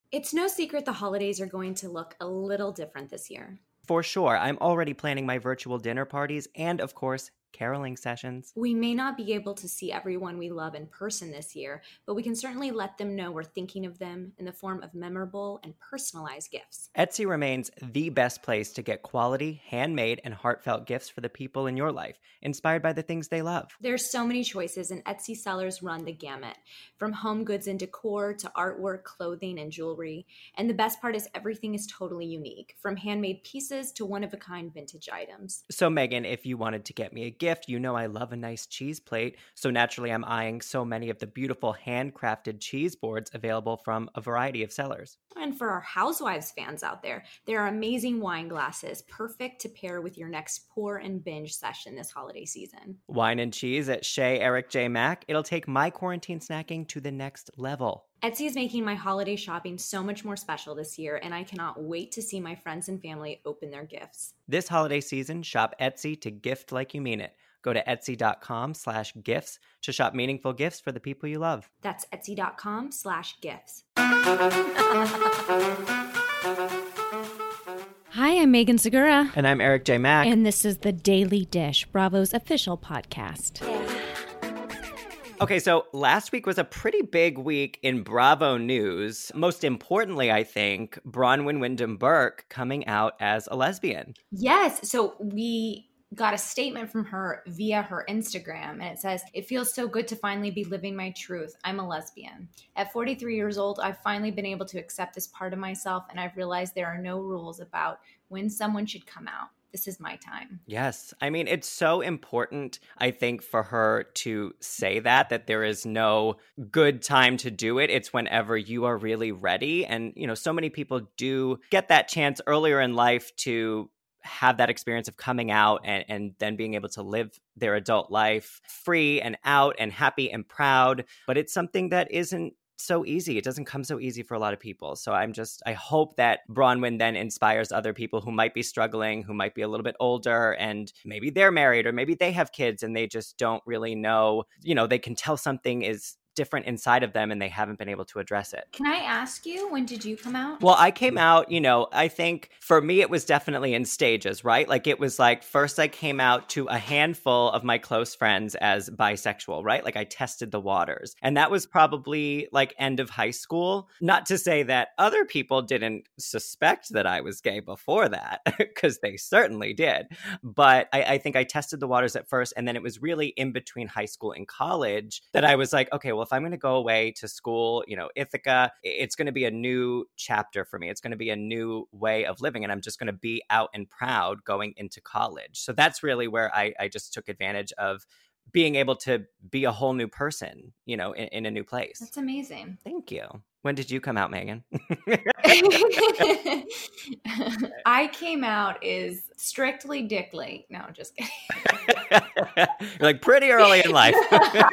It's no secret the holidays are going to look a little different this year. For sure. I'm already planning my virtual dinner parties and, of course, caroling sessions. We may not be able to see everyone we love in person this year, but we can certainly let them know we're thinking of them in the form of memorable and personalized gifts. Etsy remains the best place to get quality, handmade, and heartfelt gifts for the people in your life, inspired by the things they love. There's so many choices, and Etsy sellers run the gamut, from home goods and decor to artwork, clothing, and jewelry. And the best part is everything is totally unique, from handmade pieces to one-of-a-kind vintage items. So, Megan, if you wanted to get me a gift, you know I love a nice cheese plate. So naturally, I'm eyeing so many of the beautiful handcrafted cheese boards available from a variety of sellers. And for our Housewives fans out there, there are amazing wine glasses, perfect to pair with your next pour and binge session this holiday season. Wine and cheese at Shea Eric J. Mack. It'll take my quarantine snacking to the next level. Etsy is making my holiday shopping so much more special this year, and I cannot wait to see my friends and family open their gifts. This holiday season, shop Etsy to gift like you mean it. Go to etsy.com/gifts to shop meaningful gifts for the people you love. That's etsy.com/gifts. Hi, I'm Megan Segura. And I'm Eric J. Mack. And this is The Daily Dish, Bravo's official podcast. Okay, so last week was a pretty big week in Bravo news. Most importantly, I think, Bronwyn Wyndham Burke coming out as a lesbian. Yes, so we got a statement from her via her Instagram, and it says, "It feels so good to finally be living my truth. I'm a lesbian. At 43 years old, I've finally been able to accept this part of myself, and I've realized there are no rules about when someone should come out. This is my time." Yes. I mean, it's so important, I think, for her to say that there is no good time to do it. It's whenever you are really ready. And, you know, so many people do get that chance earlier in life to have that experience of coming out and then being able to live their adult life free and out and happy and proud. But it's something that isn't so easy. It doesn't come so easy for a lot of people. So I hope that Bronwyn then inspires other people who might be struggling, who might be a little bit older, and maybe they're married or maybe they have kids and they just don't really know, you know, they can tell something is different inside of them and they haven't been able to address it. Can I ask you, when did you come out? Well, I came out, you know, I think for me, it was definitely in stages, right? Like it was like, first I came out to a handful of my close friends as bisexual, right? Like I tested the waters. And that was probably like end of high school. Not to say that other people didn't suspect that I was gay before that, because they certainly did. But I think I tested the waters at first. And then it was really in between high school and college that I was like, okay, well, if I'm going to go away to school, you know, Ithaca, it's going to be a new chapter for me. It's going to be a new way of living. And I'm just going to be out and proud going into college. So that's really where I just took advantage of being able to be a whole new person, you know, in a new place. That's amazing. Thank you. When did you come out, Megan? I came out is strictly dickly. No, just kidding. You're like pretty early in life.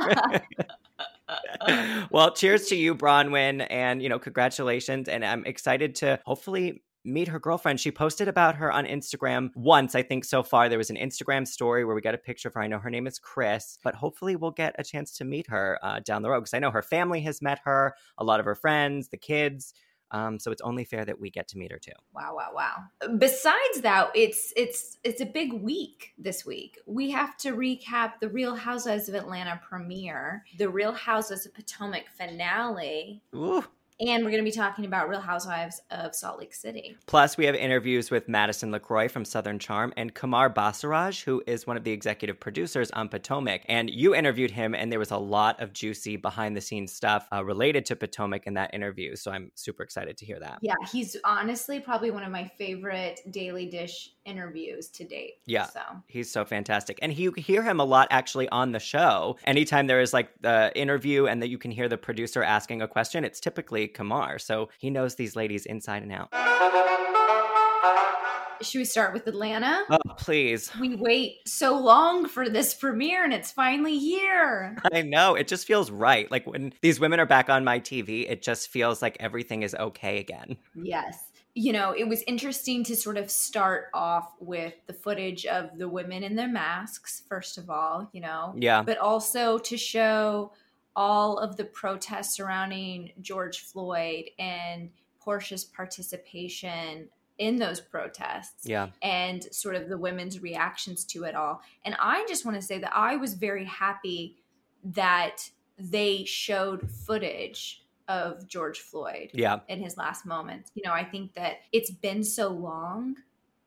Well, cheers to you, Bronwyn, and, you know, congratulations. And I'm excited to hopefully meet her girlfriend. She posted about her on Instagram once, I think so far. There was an Instagram story where we got a picture of her. I know her name is Chris, but hopefully we'll get a chance to meet her down the road, because I know her family has met her, a lot of her friends, the kids. So it's only fair that we get to meet her too. Wow. Besides that, it's a big week this week. We have to recap the Real Housewives of Atlanta premiere, the Real Housewives of Potomac finale. Ooh. And we're going to be talking about Real Housewives of Salt Lake City. Plus, we have interviews with Madison LaCroix from Southern Charm and Kumar Basaraj, who is one of the executive producers on Potomac. And you interviewed him, and there was a lot of juicy behind-the-scenes stuff related to Potomac in that interview. So I'm super excited to hear that. Yeah, he's honestly probably one of my favorite Daily Dish interviews to date. Yeah, so he's so fantastic. And you hear him a lot actually on the show. Anytime there is like the interview and that you can hear the producer asking a question, it's typically Kumar. So he knows these ladies inside and out. Should we start with Atlanta? Oh, please. We wait so long for this premiere and it's finally here. I know. It just feels right. Like when these women are back on my TV, it just feels like everything is okay again. Yes. You know, it was interesting to sort of start off with the footage of the women in their masks, first of all, you know. Yeah. But also to show all of the protests surrounding George Floyd and Porsha's participation in those protests and sort of the women's reactions to it all. And I just want to say that I was very happy that they showed footage of George Floyd in his last moments. You know, I think that it's been so long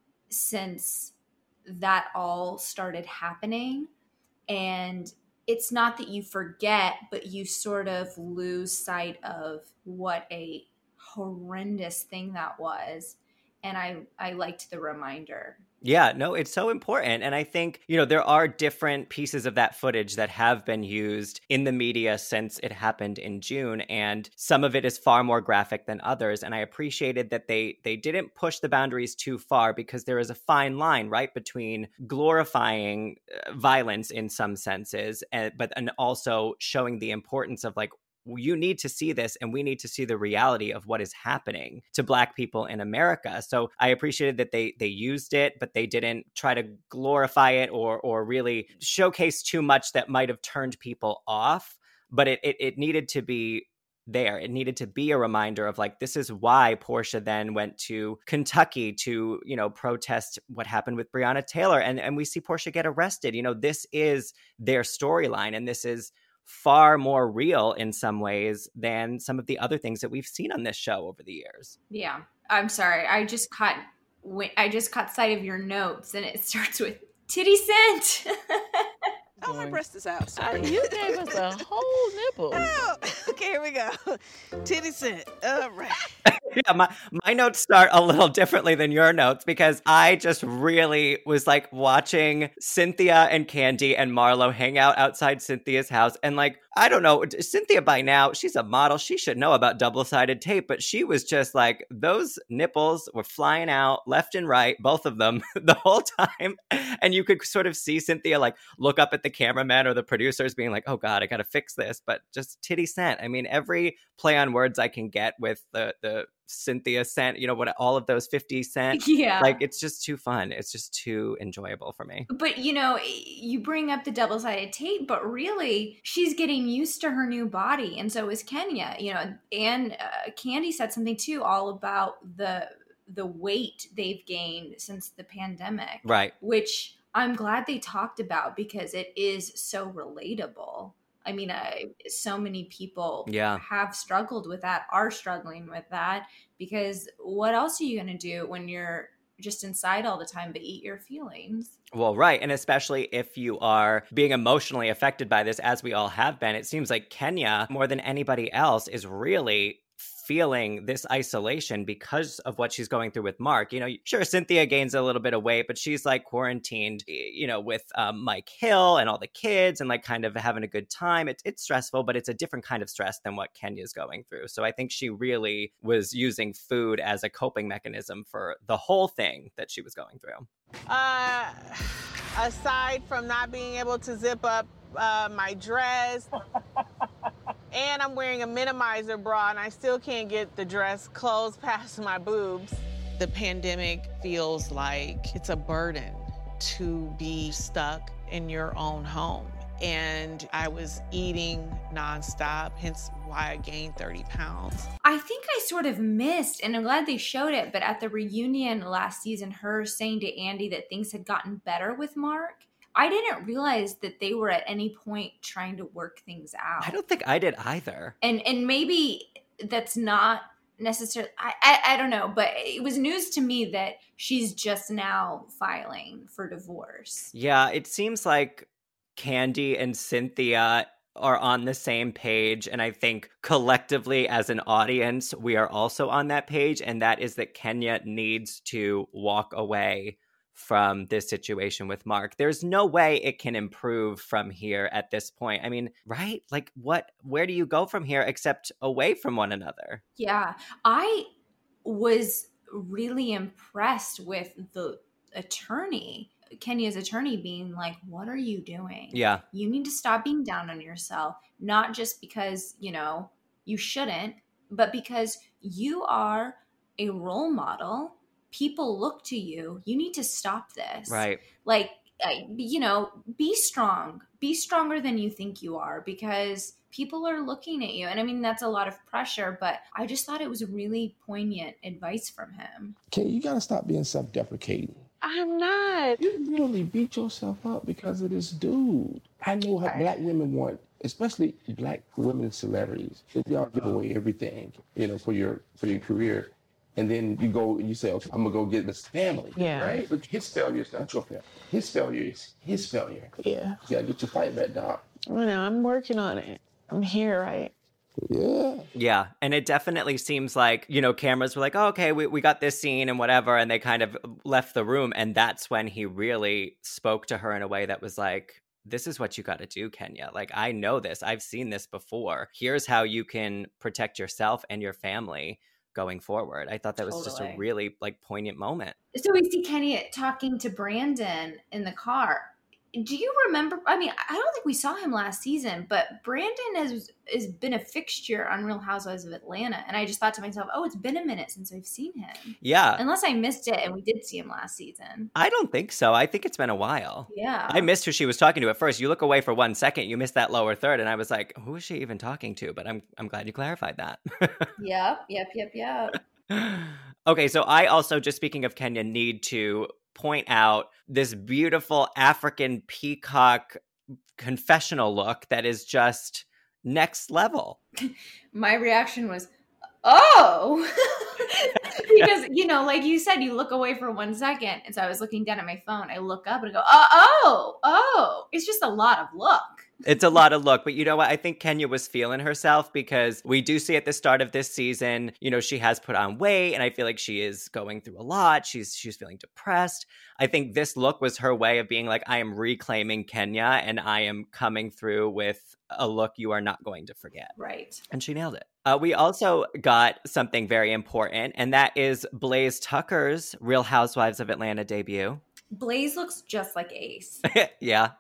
since that all started happening, and it's not that you forget, but you sort of lose sight of what a horrendous thing that was. And I liked the reminder. Yeah, no, it's so important. And I think, you know, there are different pieces of that footage that have been used in the media since it happened in June. And some of it is far more graphic than others. And I appreciated that they didn't push the boundaries too far, because there is a fine line, right, between glorifying violence in some senses, but also showing the importance of like, you need to see this, and we need to see the reality of what is happening to Black people in America. So I appreciated that they used it, but they didn't try to glorify it or really showcase too much that might have turned people off. But it needed to be there. It needed to be a reminder of like, this is why Porsha then went to Kentucky to, you know, protest what happened with Breonna Taylor. And we see Porsha get arrested. You know, this is their storyline, and this is far more real in some ways than some of the other things that we've seen on this show over the years. Yeah. I'm sorry. I just caught sight of your notes, and it starts with titty scent. Oh, my breast is out. Sorry. You gave us a whole nipple. Oh, okay, here we go. Titty scent. All right. Yeah, my notes start a little differently than your notes, because I just really was like watching Cynthia and Kandi and Marlo hang out outside Cynthia's house. And like, I don't know, Cynthia by now, she's a model. She should know about double-sided tape, but she was just like, those nipples were flying out left and right, both of them the whole time. And you could sort of see Cynthia like look up at the cameraman or the producers being like, oh God, I got to fix this. But just titty scent. I mean, every play on words I can get with the Cynthia scent, you know, what all of those 50 Cent. Yeah. Like, it's just too fun. It's just too enjoyable for me. But, you know, you bring up the double-sided tape, but really she's getting used to her new body. And so is Kenya, you know, and Kandi said something too, all about the weight they've gained since the pandemic. Right. Which I'm glad they talked about, because it is so relatable. I mean, so many people have struggled with that, are struggling with that, because what else are you going to do when you're just inside all the time but eat your feelings? Well, right. And especially if you are being emotionally affected by this, as we all have been, it seems like Kenya, more than anybody else, is really feeling this isolation because of what she's going through with Mark. You know, sure, Cynthia gains a little bit of weight, but she's like quarantined, you know, with Mike Hill and all the kids and like kind of having a good time. It's stressful, but it's a different kind of stress than what Kenya's going through. So I think she really was using food as a coping mechanism for the whole thing that she was going through. Aside from not being able to zip up my dress, and I'm wearing a minimizer bra, and I still can't get the dress closed past my boobs. The pandemic feels like it's a burden to be stuck in your own home. And I was eating nonstop, hence why I gained 30 pounds. I think I sort of missed, and I'm glad they showed it, but at the reunion last season, her saying to Andy that things had gotten better with Mark. I didn't realize that they were at any point trying to work things out. I don't think I did either. And maybe that's not necessarily, I don't know, but it was news to me that she's just now filing for divorce. Yeah, it seems like Kandi and Cynthia are on the same page. And I think collectively as an audience, we are also on that page. And that is that Kenya needs to walk away from this situation with Mark. There's no way it can improve from here at this point. I mean, right? Like where do you go from here except away from one another? Yeah. I was really impressed with the attorney, Kenya's attorney, being like, what are you doing? Yeah. You need to stop being down on yourself, not just because, you know, you shouldn't, but because you are a role model. People look to you. You need to stop this. Right. Like, be strong. Be stronger than you think you are, because people are looking at you. And I mean, that's a lot of pressure, but I just thought it was really poignant advice from him. Kenya, you gotta stop being self-deprecating. I'm not. You literally beat yourself up because of this dude. I know how black women want, especially black women celebrities. Y'all give away everything, for your career. And then you go and you say, okay, I'm gonna go get this family. Yeah. Right? But his failure is not your failure. His failure is his failure. Yeah. You gotta get your fight back, dog. I'm working on it. I'm here, right? Yeah. Yeah. And it definitely seems like, cameras were like, oh, okay, we got this scene and whatever. And they kind of left the room. And that's when he really spoke to her in a way that was like, this is what you got to do, Kenya. Like, I know this. I've seen this before. Here's how you can protect yourself and your family going forward. I thought that was just a really poignant moment. So we see Kenya talking to Brandon in the car. Do you remember? I mean, I don't think we saw him last season, but Brandon has been a fixture on Real Housewives of Atlanta. And I just thought to myself, oh, it's been a minute since I've seen him. Yeah. Unless I missed it and we did see him last season. I don't think so. I think it's been a while. Yeah. I missed who she was talking to at first. You look away for 1 second, you missed that lower third. And I was like, who is she even talking to? But I'm glad you clarified that. Yep. Okay, so I also, just speaking of Kenya, need to point out this beautiful African peacock confessional look that is just next level. My reaction was, oh, because, like you said, you look away for 1 second. And so I was looking down at my phone. I look up and I go, oh, it's just a lot of look. It's a lot of look, but you know what? I think Kenya was feeling herself, because we do see at the start of this season, she has put on weight, and I feel like she is going through a lot. She's feeling depressed. I think this look was her way of being like, I am reclaiming Kenya, and I am coming through with a look you are not going to forget. Right. And she nailed it. We also got something very important, and that is Blaze Tucker's Real Housewives of Atlanta debut. Blaze looks just like Ace. Yeah.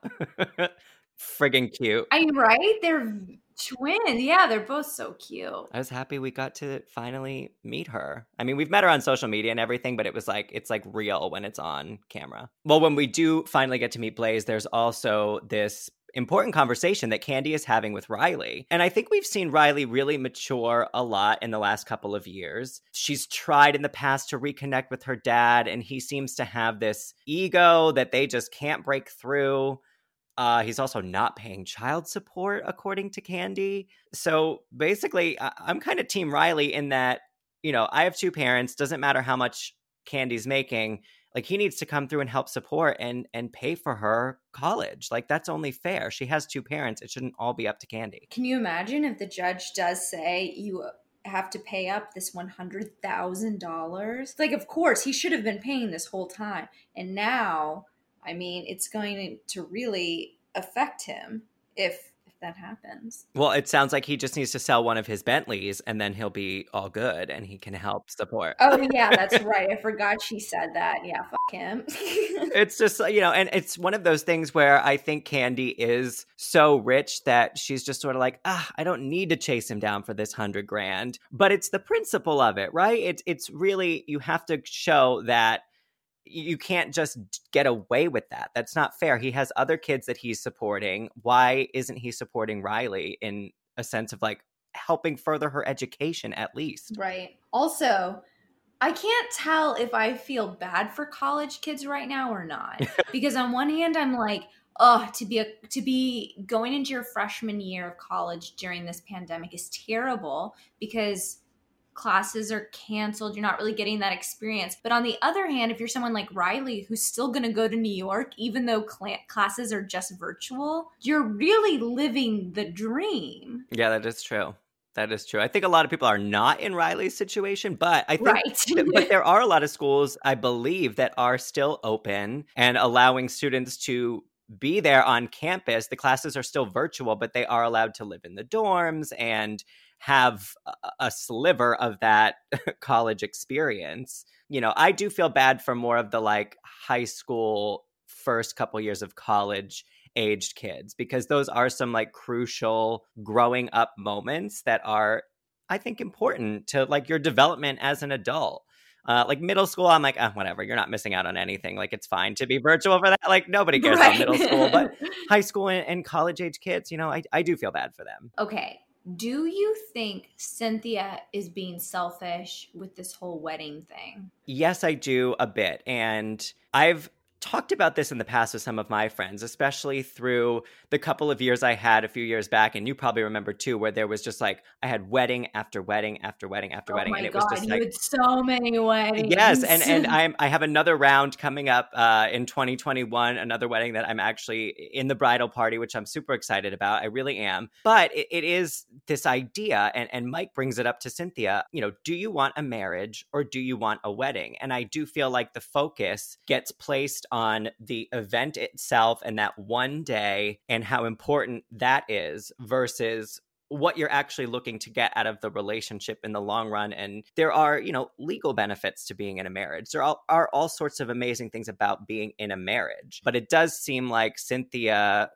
Friggin' cute. I mean, right? They're twins. Yeah, they're both so cute. I was happy we got to finally meet her. I mean, we've met her on social media and everything, but it's like real when it's on camera. Well, when we do finally get to meet Blaze, there's also this important conversation that Kandi is having with Riley. And I think we've seen Riley really mature a lot in the last couple of years. She's tried in the past to reconnect with her dad, and he seems to have this ego that they just can't break through. He's also not paying child support, according to Kandi. So basically, I'm kind of Team Riley in that, I have two parents. Doesn't matter how much Kandi's making. Like, he needs to come through and help support and pay for her college. Like, that's only fair. She has two parents. It shouldn't all be up to Kandi. Can you imagine if the judge does say you have to pay up this $100,000? Like, of course, he should have been paying this whole time. And now, I mean, it's going to really affect him if that happens. Well, it sounds like he just needs to sell one of his Bentleys, and then he'll be all good and he can help support. Oh, yeah, that's right. I forgot she said that. Yeah, fuck him. It's just, and it's one of those things where I think Kandi is so rich that she's just sort of like, I don't need to chase him down for this $100,000. But it's the principle of it, right? It's really, you have to show that you can't just get away with that. That's not fair. He has other kids that he's supporting. Why isn't he supporting Riley in a sense of like helping further her education at least? Right. Also, I can't tell if I feel bad for college kids right now or not. Because on one hand, I'm like, to be going into your freshman year of college during this pandemic is terrible because classes are canceled. You're not really getting that experience. But on the other hand, if you're someone like Riley, who's still going to go to New York, even though classes are just virtual, you're really living the dream. Yeah, that is true. That is true. I think a lot of people are not in Riley's situation, but I think right. But there are a lot of schools, I believe, that are still open and allowing students to be there on campus. The classes are still virtual, but they are allowed to live in the dorms and have a sliver of that college experience. I do feel bad for more of the like high school first couple years of college aged kids, because those are some like crucial growing up moments that are, I think, important to like your development as an adult. Like middle school, I'm like, whatever, you're not missing out on anything. Like it's fine to be virtual for that. Like nobody cares about middle school, but high school and college age kids, I do feel bad for them. Okay. Do you think Cynthia is being selfish with this whole wedding thing? Yes, I do a bit. And I've talked about this in the past with some of my friends, especially through the couple of years I had a few years back. And you probably remember too, where there was just like, I had wedding after wedding after wedding after wedding. And it was just you like, had so many weddings. Yes. And I have another round coming up in 2021, another wedding that I'm actually in the bridal party, which I'm super excited about. I really am. But it is this idea, and Mike brings it up to Cynthia, do you want a marriage or do you want a wedding? And I do feel like the focus gets placed on the event itself and that one day and how important that is versus what you're actually looking to get out of the relationship in the long run. And there are, legal benefits to being in a marriage. There are all sorts of amazing things about being in a marriage. But it does seem like Cynthia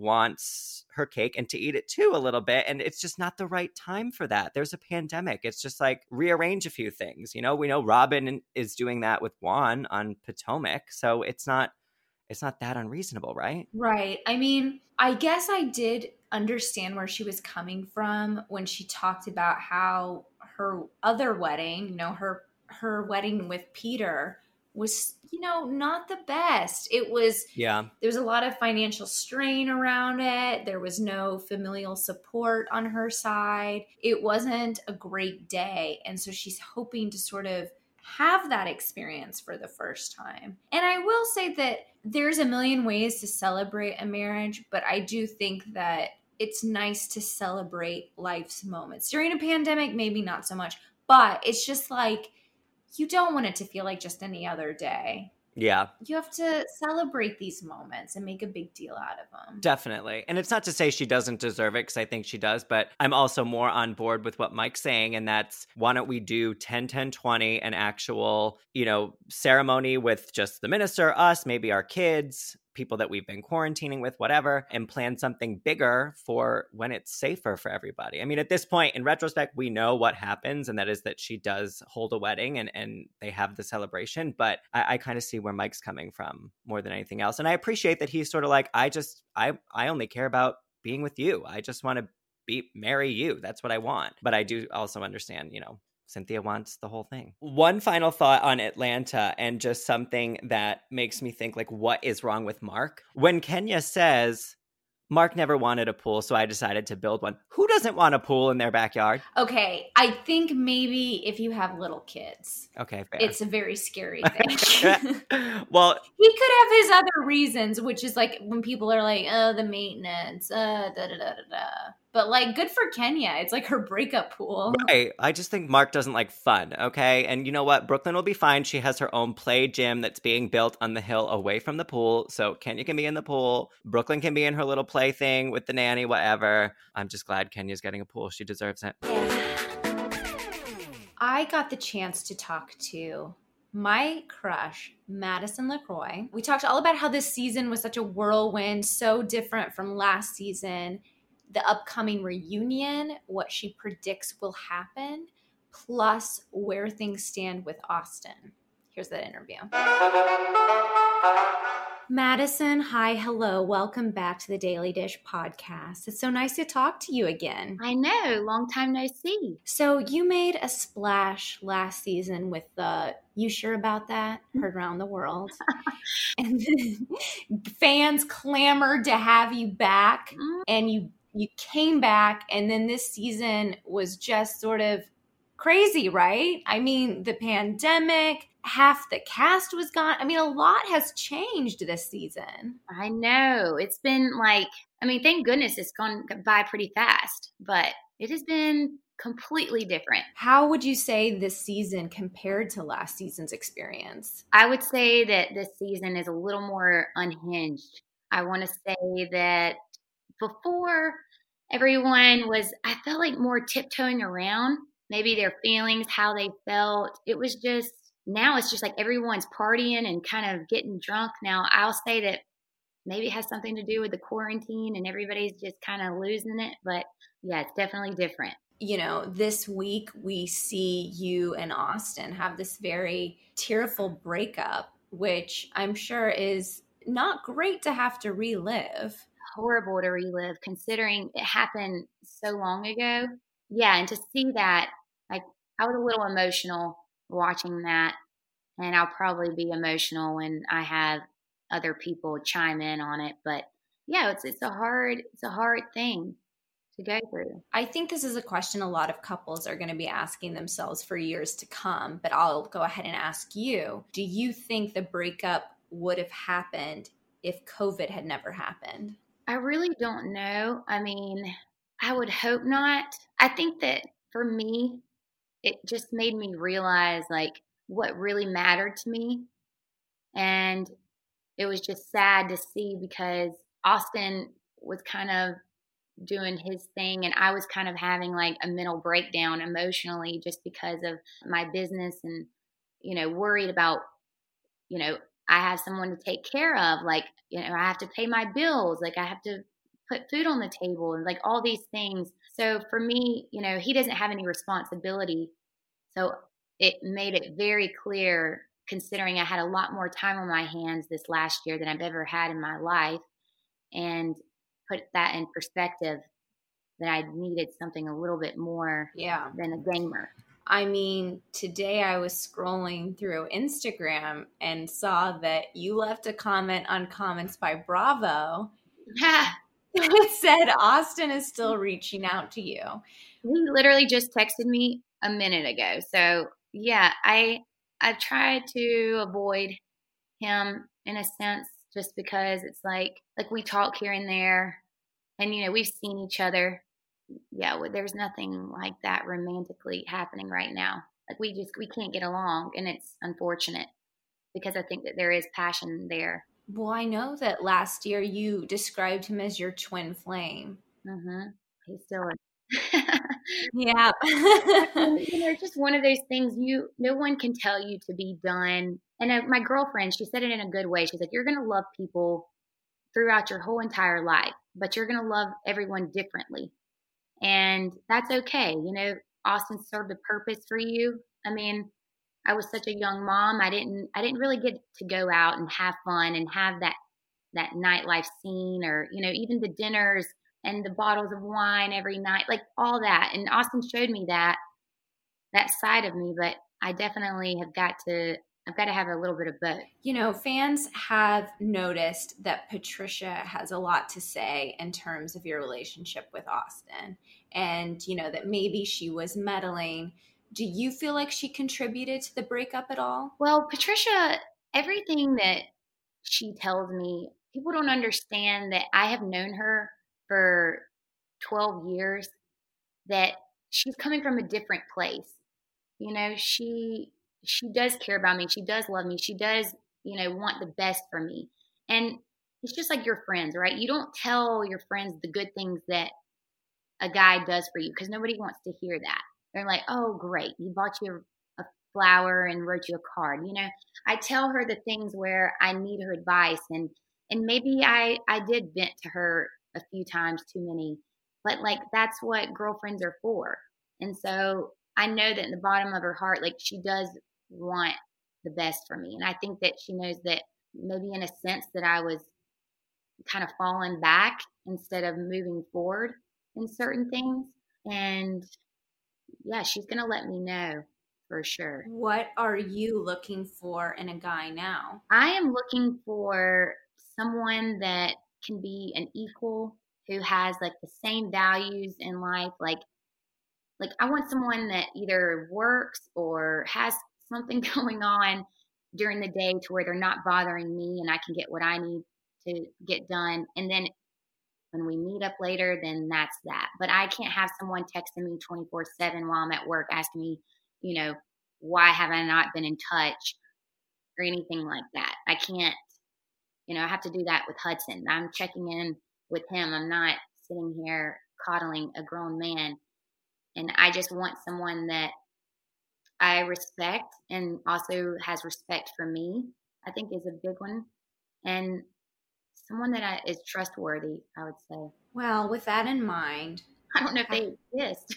wants her cake and to eat it too a little bit. And it's just not the right time for that. There's a pandemic. It's just like rearrange a few things. We know Robin is doing that with Juan on Potomac. So it's not that unreasonable, right? Right. I mean, I guess I did understand where she was coming from when she talked about how her other wedding, her wedding with Peter was, not the best. It was, there was a lot of financial strain around it. There was no familial support on her side. It wasn't a great day. And so she's hoping to sort of have that experience for the first time. And I will say that there's a million ways to celebrate a marriage, but I do think that it's nice to celebrate life's moments. During a pandemic, maybe not so much, but it's just like, you don't want it to feel like just any other day. Yeah. You have to celebrate these moments and make a big deal out of them. Definitely. And it's not to say she doesn't deserve it, because I think she does, but I'm also more on board with what Mike's saying. And that's, why don't we do 10-10-20, an actual, ceremony with just the minister, us, maybe our kids, people that we've been quarantining with, whatever, and plan something bigger for when it's safer for everybody. I mean, at this point, in retrospect, we know what happens, and that is that she does hold a wedding and they have the celebration. But I kind of see where Mike's coming from more than anything else. And I appreciate that he's sort of like, I only care about being with you. I just want to marry you. That's what I want. But I do also understand, Cynthia wants the whole thing. One final thought on Atlanta, and just something that makes me think, like, what is wrong with Mark? When Kenya says, Mark never wanted a pool, so I decided to build one. Who doesn't want a pool in their backyard? Okay, I think maybe if you have little kids. Okay, fair. It's a very scary thing. Well, he could have his other reasons, which is like when people are like, oh, the maintenance, But like, good for Kenya. It's like her breakup pool. Right. I just think Mark doesn't like fun, okay? And you know what? Brooklyn will be fine. She has her own play gym that's being built on the hill away from the pool. So Kenya can be in the pool. Brooklyn can be in her little play thing with the nanny, whatever. I'm just glad Kenya's getting a pool. She deserves it. I got the chance to talk to my crush, Madison LaCroix. We talked all about how this season was such a whirlwind, so different from last season. The upcoming reunion, what she predicts will happen, plus where things stand with Austin. Here's that interview. Madison, hi, hello. Welcome back to the Daily Dish podcast. It's so nice to talk to you again. I know. Long time no see. So you made a splash last season with the You Sure About That? Heard around the world. And then fans clamored to have you back, and you came back, and then this season was just sort of crazy, right? I mean, the pandemic, half the cast was gone. I mean, a lot has changed this season. I know. It's been like, thank goodness it's gone by pretty fast, but it has been completely different. How would you say this season compared to last season's experience? I would say that this season is a little more unhinged. I want to say that before, everyone was, I felt like, more tiptoeing around maybe their feelings, how they felt. It was just, now it's just like everyone's partying and kind of getting drunk. Now, I'll say that maybe it has something to do with the quarantine and everybody's just kind of losing it. But yeah, it's definitely different. this week we see you and Austin have this very tearful breakup, which I'm sure is not great to have to relive. Horrible to relive considering it happened so long ago. Yeah, and to see that, like, I was a little emotional watching that, and I'll probably be emotional when I have other people chime in on it. But yeah, it's a hard thing to go through. I think this is a question a lot of couples are going to be asking themselves for years to come, but I'll go ahead and ask you, do you think the breakup would have happened if COVID had never happened? I really don't know. I mean, I would hope not. I think that for me, it just made me realize like what really mattered to me. And it was just sad to see because Austin was kind of doing his thing and I was kind of having like a mental breakdown emotionally just because of my business and, worried about, I have someone to take care of. Like, I have to pay my bills. Like I have to put food on the table and like all these things. So for me, he doesn't have any responsibility. So it made it very clear, considering I had a lot more time on my hands this last year than I've ever had in my life, and put that in perspective, that I needed something a little bit more than a gamer. I mean, today I was scrolling through Instagram and saw that you left a comment on Comments by Bravo. It said Austin is still reaching out to you. He literally just texted me a minute ago. So yeah, I try to avoid him in a sense, just because it's like we talk here and there, and we've seen each other. Yeah, there's nothing like that romantically happening right now. Like we can't get along, and it's unfortunate because I think that there is passion there. Well, I know that last year you described him as your twin flame. Mm-hmm. He still is. Yeah. It's just one of those things no one can tell you to be done. And my girlfriend, she said it in a good way. She's like, you're going to love people throughout your whole entire life, but you're going to love everyone differently. And that's okay. Austin served a purpose for you. I mean, I was such a young mom. I didn't really get to go out and have fun and have that nightlife scene, or, even the dinners and the bottles of wine every night, like all that. And Austin showed me that side of me, but I definitely I've got to have a little bit of both. Fans have noticed that Patricia has a lot to say in terms of your relationship with Austin, and, that maybe she was meddling. Do you feel like she contributed to the breakup at all? Well, Patricia, everything that she tells me, people don't understand that I have known her for 12 years, that she's coming from a different place. She does care about me. She does love me. She does, want the best for me. And it's just like your friends, right? You don't tell your friends the good things that a guy does for you, because nobody wants to hear that. They're like, oh, great, he bought you a flower and wrote you a card. I tell her the things where I need her advice, and maybe I did vent to her a few times too many, but like that's what girlfriends are for. And so I know that in the bottom of her heart, like she does want the best for me. And I think that she knows that maybe in a sense that I was kind of falling back instead of moving forward in certain things. And yeah, she's going to let me know for sure. What are you looking for in a guy now? I am looking for someone that can be an equal, who has like the same values in life. Like I want someone that either works or has something going on during the day to where they're not bothering me and I can get what I need to get done. And then when we meet up later, then that's that. But I can't have someone texting me 24/7 while I'm at work asking me, why have I not been in touch or anything like that. I can't, I have to do that with Hudson. I'm checking in with him. I'm not sitting here coddling a grown man. And I just want someone that I respect and also has respect for me, I think is a big one. And someone that is trustworthy, I would say. Well, with that in mind, I don't know if they exist.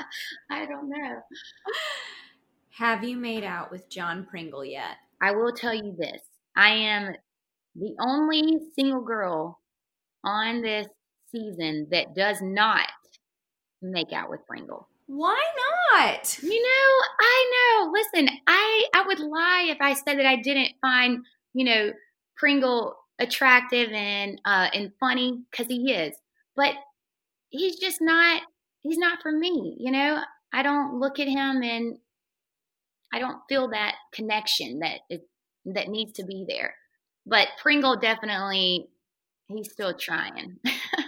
I don't know. Have you made out with John Pringle yet? I will tell you this. I am the only single girl on this season that does not make out with Pringle. Why not? I know. Listen, I would lie if I said that I didn't find, Pringle attractive and funny, because he is. But he's just not, he's not for me, I don't look at him and I don't feel that connection that needs to be there. But Pringle definitely, he's still trying.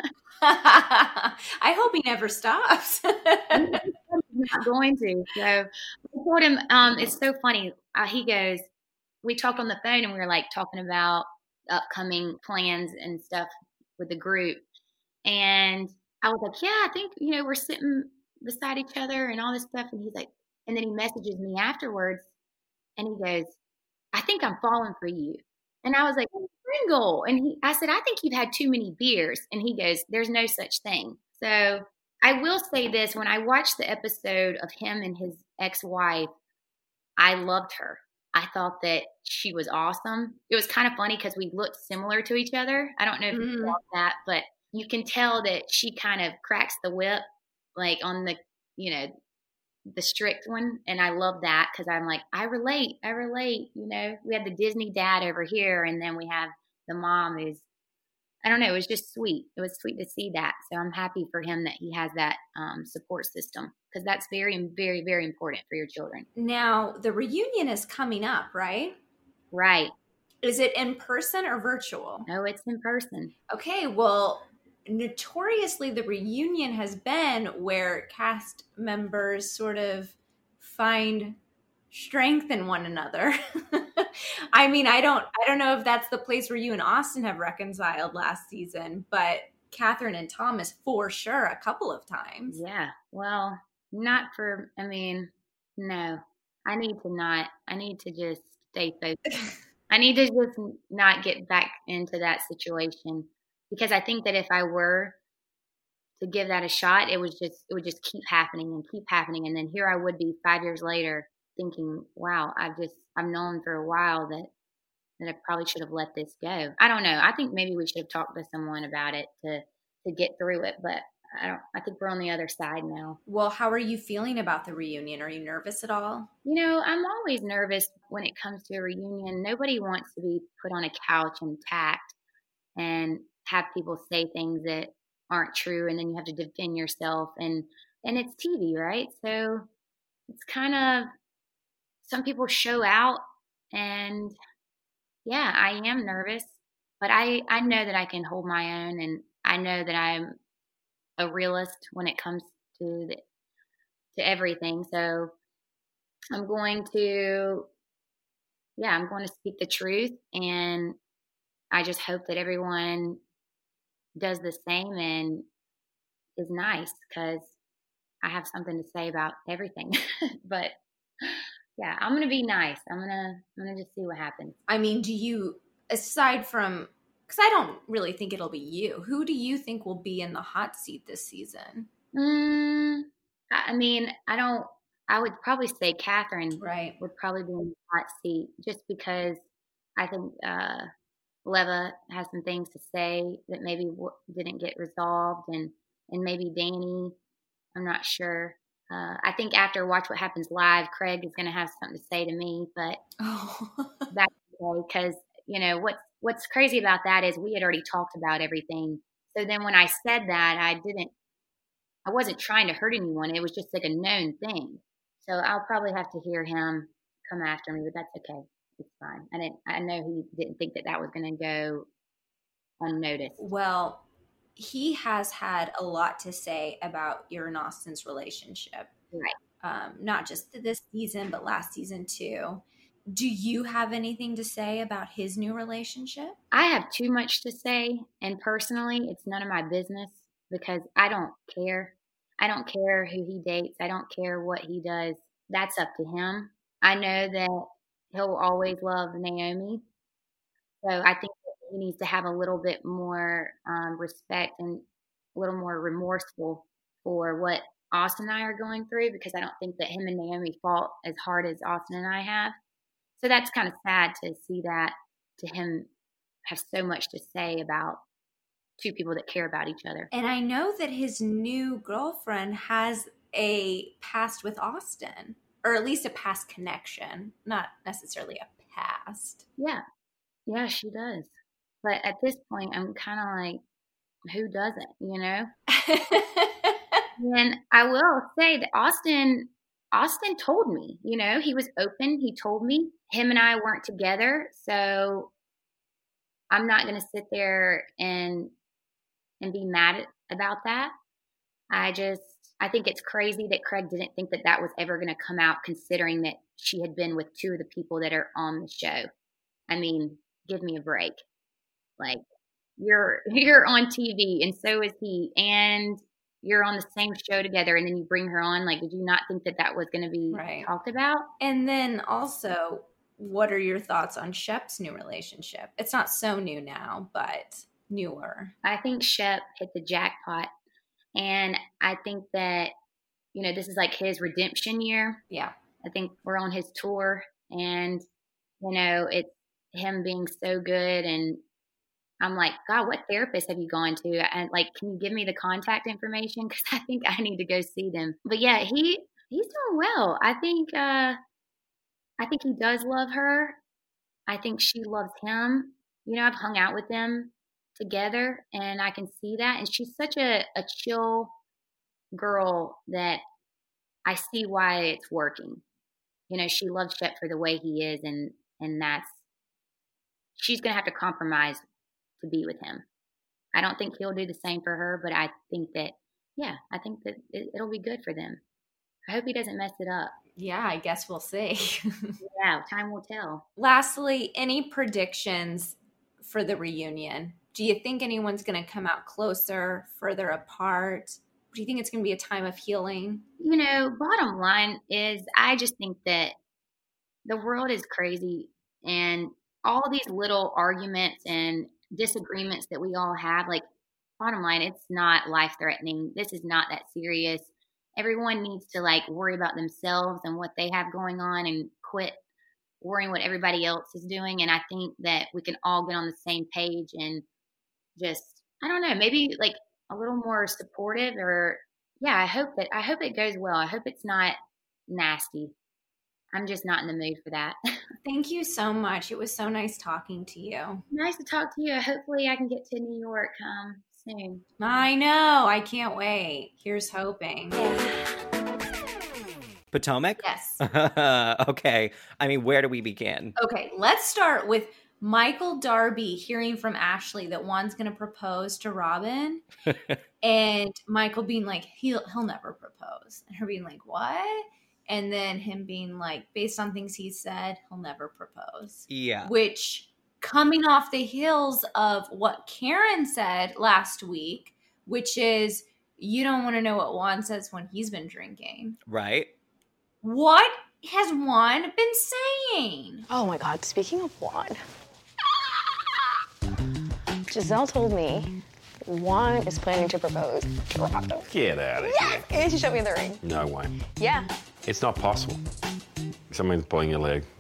I hope he never stops. He's not going to. So I told him, it's so funny. He goes, we talked on the phone and we were like talking about upcoming plans and stuff with the group. And I was like, yeah, I think, we're sitting beside each other and all this stuff. And he's like, and then he messages me afterwards and he goes, I think I'm falling for you. And I was like, Pringle. And I said, I think you've had too many beers. And he goes, there's no such thing. So I will say this, when I watched the episode of him and his ex-wife, I loved her. I thought that she was awesome. It was kind of funny because we looked similar to each other. I don't know if you saw that, but you can tell that she kind of cracks the whip, like on the, the strict one. And I love that because I'm like, I relate. We have the Disney dad over here, and then we have the mom who's, I don't know, it was just sweet. It was sweet to see that. So I'm happy for him that he has that support system, because that's very, very, very important for your children. Now, the reunion is coming up, right? Right. Is it in person or virtual? No, it's in person. Okay, well, notoriously the reunion has been where cast members sort of find strength in one another. I mean, I don't know if that's the place where you and Austin have reconciled last season, but Catherine and Thomas for sure a couple of times. Yeah. Well, no. I need to just stay focused. I need to just not get back into that situation, because I think that if I were to give that a shot, it would just keep happening. And then here I would be 5 years later thinking, wow, I've known for a while that I probably should have let this go. I don't know. I think maybe we should have talked to someone about it to get through it, but I think we're on the other side now. Well, how are you feeling about the reunion? Are you nervous at all? I'm always nervous when it comes to a reunion. Nobody wants to be put on a couch and tacked and have people say things that aren't true, and then you have to defend yourself, and it's TV, right? So it's kind of, some people show out, and yeah, I am nervous, but I know that I can hold my own, and I know that I'm a realist when it comes to everything. So I'm going to speak the truth, and I just hope that everyone does the same and is nice, because I have something to say about everything. But yeah, I'm going to be nice. I'm going to just see what happens. I mean, do you, aside from, because I don't really think it'll be you, who do you think will be in the hot seat this season? I would probably say Catherine would probably be in the hot seat, just because I think Leva has some things to say that maybe didn't get resolved, and maybe Danny, I'm not sure. I think after Watch What Happens Live, Craig is going to have something to say to me, but that's okay, because what's crazy about that is we had already talked about everything. So then when I said that, I wasn't trying to hurt anyone. It was just like a known thing. So I'll probably have to hear him come after me, but that's okay. It's fine. I know he didn't think that was going to go unnoticed. Well, he has had a lot to say about your and Austin's relationship. Right. Not just this season, but last season too. Do you have anything to say about his new relationship? I have too much to say, and personally, it's none of my business, because I don't care. I don't care who he dates. I don't care what he does. That's up to him. I know that he'll always love Naomi. So I think that he needs to have a little bit more respect and a little more remorseful for what Austin and I are going through, because I don't think that him and Naomi fought as hard as Austin and I have. So that's kind of sad to see that, to him have so much to say about two people that care about each other. And I know that his new girlfriend has a past with Austin, or at least a past connection, not necessarily a past. Yeah, she does. But at this point, I'm kind of like, who doesn't, you know? And I will say that Austin told me, you know, he was open. He told me him and I weren't together. So I'm not going to sit there and be mad about that. I think it's crazy that Craig didn't think that that was ever going to come out, considering that she had been with two of the people that are on the show. I mean, give me a break. Like, you're on TV and so is he, and you're on the same show together, and then you bring her on. Like, did you not think that that was going to be talked about? And then also, what are your thoughts on Shep's new relationship? It's not so new now, but newer. I think Shep hit the jackpot, and I think that, you know, this is like his redemption year. Yeah. I think we're on his tour, and, you know, it's him being so good, and I'm like, God, what therapist have you gone to? And like, can you give me the contact information? Because I think I need to go see them. But yeah, he's doing well. I think he does love her. I think she loves him. You know, I've hung out with them together, and I can see that. And she's such a chill girl that I see why it's working. You know, she loves Shep for the way he is, and she's gonna have to compromise to be with him. I don't think he'll do the same for her, but I think that it'll be good for them. I hope he doesn't mess it up. Yeah, I guess we'll see. Yeah, time will tell. Lastly, any predictions for the reunion? Do you think anyone's going to come out closer, further apart? Do you think it's going to be a time of healing? You know, bottom line is, I just think that the world is crazy, and all these little arguments and disagreements that we all have, like, bottom line, it's not life-threatening. This is not that serious. Everyone needs to, like, worry about themselves and what they have going on and quit worrying what everybody else is doing. And I think that we can all get on the same page and just, I don't know, maybe like a little more supportive, or I hope it goes well. I hope it's not nasty. I'm just not in the mood for that. Thank you so much. It was so nice talking to you. Nice to talk to you. Hopefully I can get to New York soon. I know. I can't wait. Here's hoping. Potomac? Yes. Okay. I mean, where do we begin? Okay, let's start with Michael Darby hearing from Ashley that Juan's going to propose to Robin, and Michael being like, he'll never propose. And her being like, what? And then him being like, based on things he said, he'll never propose. Yeah. Which, coming off the heels of what Karen said last week, which is, you don't want to know what Juan says when he's been drinking. Right. What has Juan been saying? Oh my God, speaking of Juan. Giselle told me Juan is planning to propose to Robin. Get out of here. And she showed me the ring. No way. Yeah. It's not possible. Someone's pulling your leg.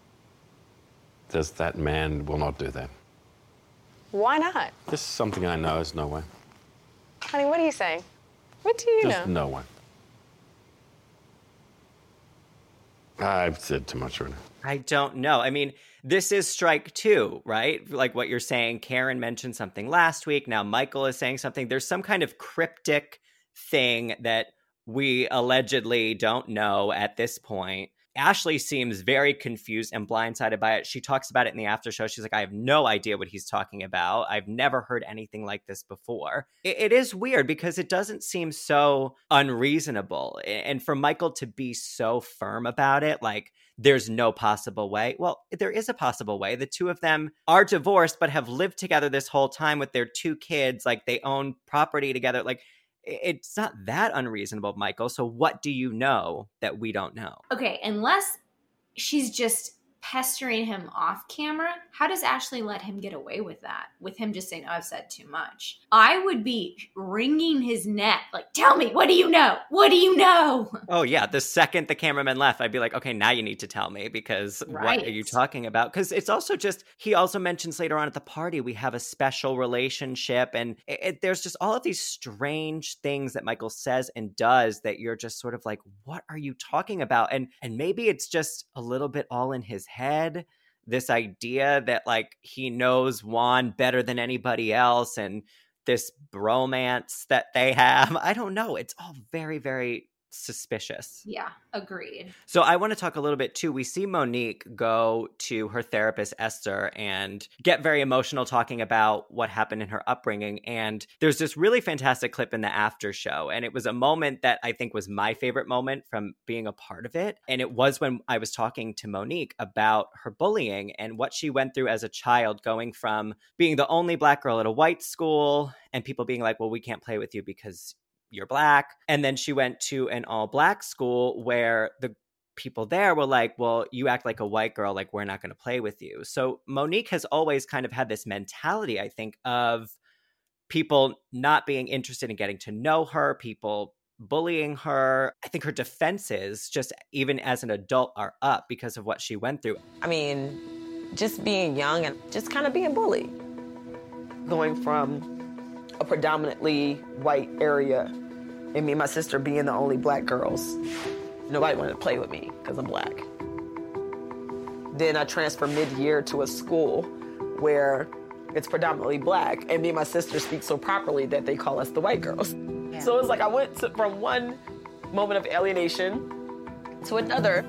That man will not do that. Why not? This is something I know. There's no way. Honey, what are you saying? What do you know? There's no way. I've said too much right now. I don't know. I mean, this is strike two, right? Like what you're saying, Karen mentioned something last week. Now Michael is saying something. There's some kind of cryptic thing that we allegedly don't know at this point. Ashley seems very confused and blindsided by it. She talks about it in the after show. She's like, I have no idea what he's talking about. I've never heard anything like this before. It is weird because it doesn't seem so unreasonable. And for Michael to be so firm about it, like, there's no possible way. Well, there is a possible way. The two of them are divorced, but have lived together this whole time with their two kids. Like, they own property together. Like, it's not that unreasonable, Michael. So what do you know that we don't know? Okay, unless she's just pestering him off camera, how does Ashley let him get away with that? With him just saying, oh, I've said too much. I would be wringing his neck, like, tell me, what do you know? What do you know? Oh, yeah. The second the cameraman left, I'd be like, okay, now you need to tell me, because what are you talking about? Because it's also just, he also mentions later on at the party, we have a special relationship. And there's just all of these strange things that Michael says and does that you're just sort of like, what are you talking about? And maybe it's just a little bit all in his head, this idea that like he knows Juan better than anybody else, and this bromance that they have. I don't know. It's all very, very suspicious. Yeah, agreed. So I want to talk a little bit too. We see Monique go to her therapist, Esther, and get very emotional talking about what happened in her upbringing. And there's this really fantastic clip in the after show. And it was a moment that I think was my favorite moment from being a part of it. And it was when I was talking to Monique about her bullying and what she went through as a child, going from being the only Black girl at a white school and people being like, well, we can't play with you because you're Black. And then she went to an all Black school where the people there were like, well, you act like a white girl, like we're not going to play with you. So Monique has always kind of had this mentality, I think, of people not being interested in getting to know her, people bullying her. I think her defenses, just even as an adult, are up because of what she went through. I mean, just being young and just kind of being bullied. Going from a predominantly white area, and me and my sister being the only Black girls. Nobody wanted to play with me because I'm Black. Then I transferred mid-year to a school where it's predominantly Black, and me and my sister speak so properly that they call us the white girls. Yeah. So it's like I went from one moment of alienation to another.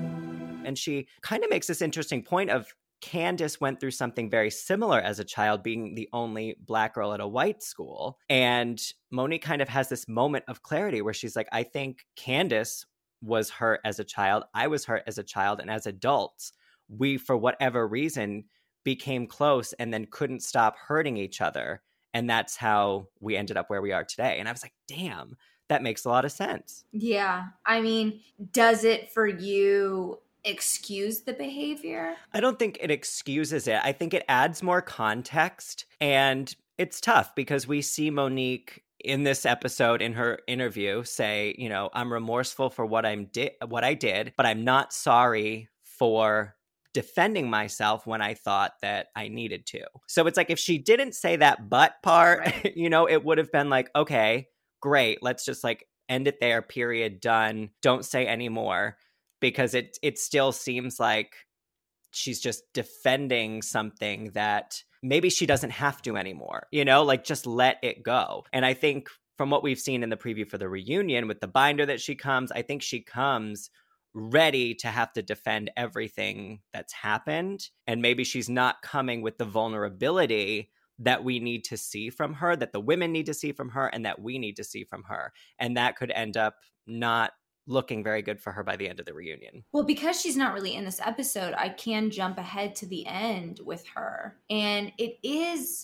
And she kind of makes this interesting point of Candace went through something very similar as a child, being the only Black girl at a white school. And Monique kind of has this moment of clarity where she's like, I think Candace was hurt as a child. I was hurt as a child. And as adults, we, for whatever reason, became close and then couldn't stop hurting each other. And that's how we ended up where we are today. And I was like, damn, that makes a lot of sense. Yeah. I mean, does it for you excuse the behavior? I don't think it excuses it. I think it adds more context. And it's tough because we see Monique in this episode, in her interview, say, you know, I'm remorseful for what I did, but I'm not sorry for defending myself when I thought that I needed to. So it's like, if she didn't say that but part, right, you know, it would have been like, okay, great. Let's just like end it there, period, done. Don't say any more. Because it still seems like she's just defending something that maybe she doesn't have to anymore, you know, like just let it go. And I think from what we've seen in the preview for the reunion with the binder that she comes, I think she comes ready to have to defend everything that's happened. And maybe she's not coming with the vulnerability that we need to see from her, that the women need to see from her, and that we need to see from her. And that could end up not looking very good for her by the end of the reunion. Well, because she's not really in this episode, I can jump ahead to the end with her. And it is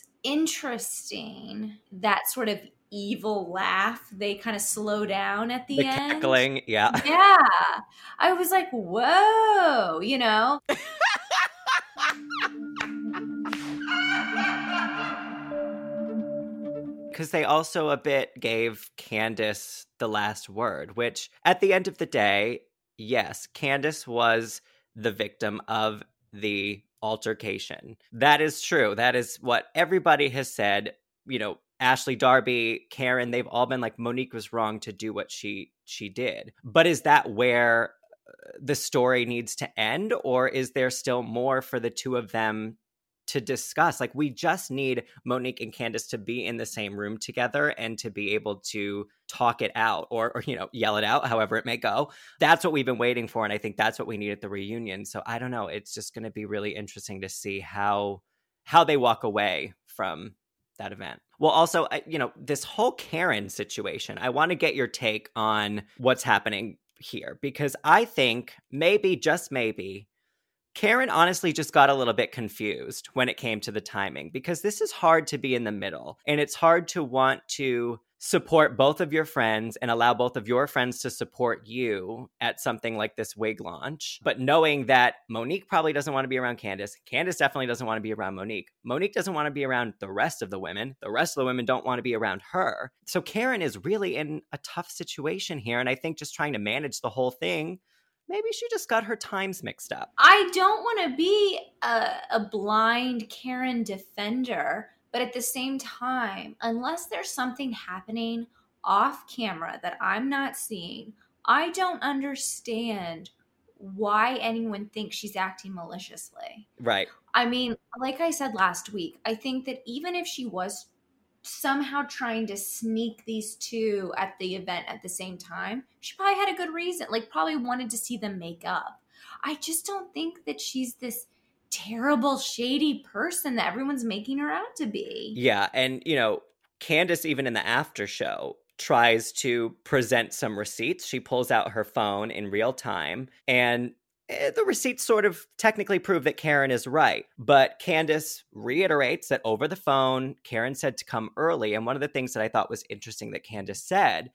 interesting, that sort of evil laugh. They kind of slow down at the end. Cackling, yeah. Yeah. I was like, whoa, you know? Because they also a bit gave Candace the last word, which at the end of the day, yes, Candace was the victim of the altercation. That is true. That is what everybody has said. You know, Ashley, Darby, Karen, they've all been like, Monique was wrong to do what she did. But is that where the story needs to end? Or is there still more for the two of them to discuss? Like, we just need Monique and Candace to be in the same room together and to be able to talk it out or, you know, yell it out, however it may go. That's what we've been waiting for. And I think that's what we need at the reunion. So I don't know. It's just going to be really interesting to see how they walk away from that event. Well, also, you know, this whole Karen situation, I want to get your take on what's happening here, because I think maybe, just maybe, Karen honestly just got a little bit confused when it came to the timing, because this is hard to be in the middle, and it's hard to want to support both of your friends and allow both of your friends to support you at something like this wig launch. But knowing that Monique probably doesn't want to be around Candace. Candace definitely doesn't want to be around Monique. Monique doesn't want to be around the rest of the women. The rest of the women don't want to be around her. So Karen is really in a tough situation here. And I think just trying to manage the whole thing, maybe she just got her times mixed up. I don't want to be a blind Karen defender, but at the same time, unless there's something happening off camera that I'm not seeing, I don't understand why anyone thinks she's acting maliciously. Right. I mean, like I said last week, I think that even if she was somehow trying to sneak these two at the event at the same time, she probably had a good reason, like probably wanted to see them make up. I just don't think that she's this terrible, shady person that everyone's making her out to be. Yeah. And, Candace, even in the after show, tries to present some receipts. She pulls out her phone in real time, and the receipts sort of technically prove that Karen is right. But Candace reiterates that over the phone, Karen said to come early. And one of the things that I thought was interesting that Candace said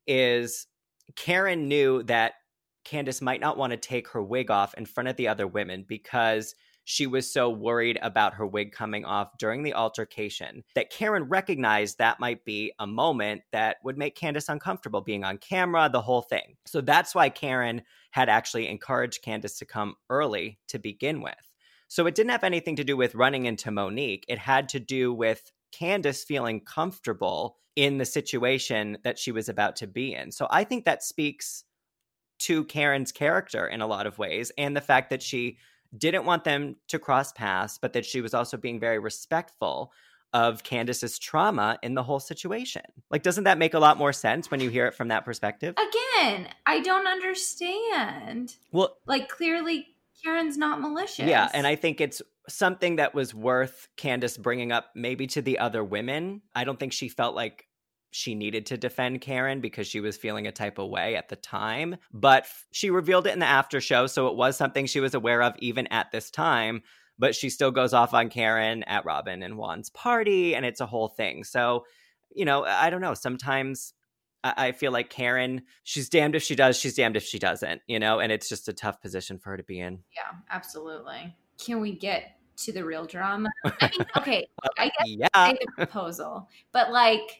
is Karen knew that Candace might not want to take her wig off in front of the other women because she was so worried about her wig coming off during the altercation, that Karen recognized that might be a moment that would make Candace uncomfortable being on camera, the whole thing. So that's why Karen had actually encouraged Candace to come early to begin with. So it didn't have anything to do with running into Monique. It had to do with Candace feeling comfortable in the situation that she was about to be in. So I think that speaks to Karen's character in a lot of ways, and the fact that she didn't want them to cross paths, but that she was also being very respectful of Candace's trauma in the whole situation. Like, doesn't that make a lot more sense when you hear it from that perspective? Again, I don't understand. Well, like, clearly Karen's not malicious. Yeah, and I think it's something that was worth Candace bringing up maybe to the other women. I don't think she felt like she needed to defend Karen because she was feeling a type of way at the time, but she revealed it in the after show, so it was something she was aware of even at this time, but she still goes off on Karen at Robin and Juan's party, and it's a whole thing. So, I don't know, sometimes I feel like Karen, she's damned if she does, she's damned if she doesn't, and it's just a tough position for her to be in. Yeah, absolutely. Can we get to the real drama? I mean, okay, I guess yeah. the proposal, but like,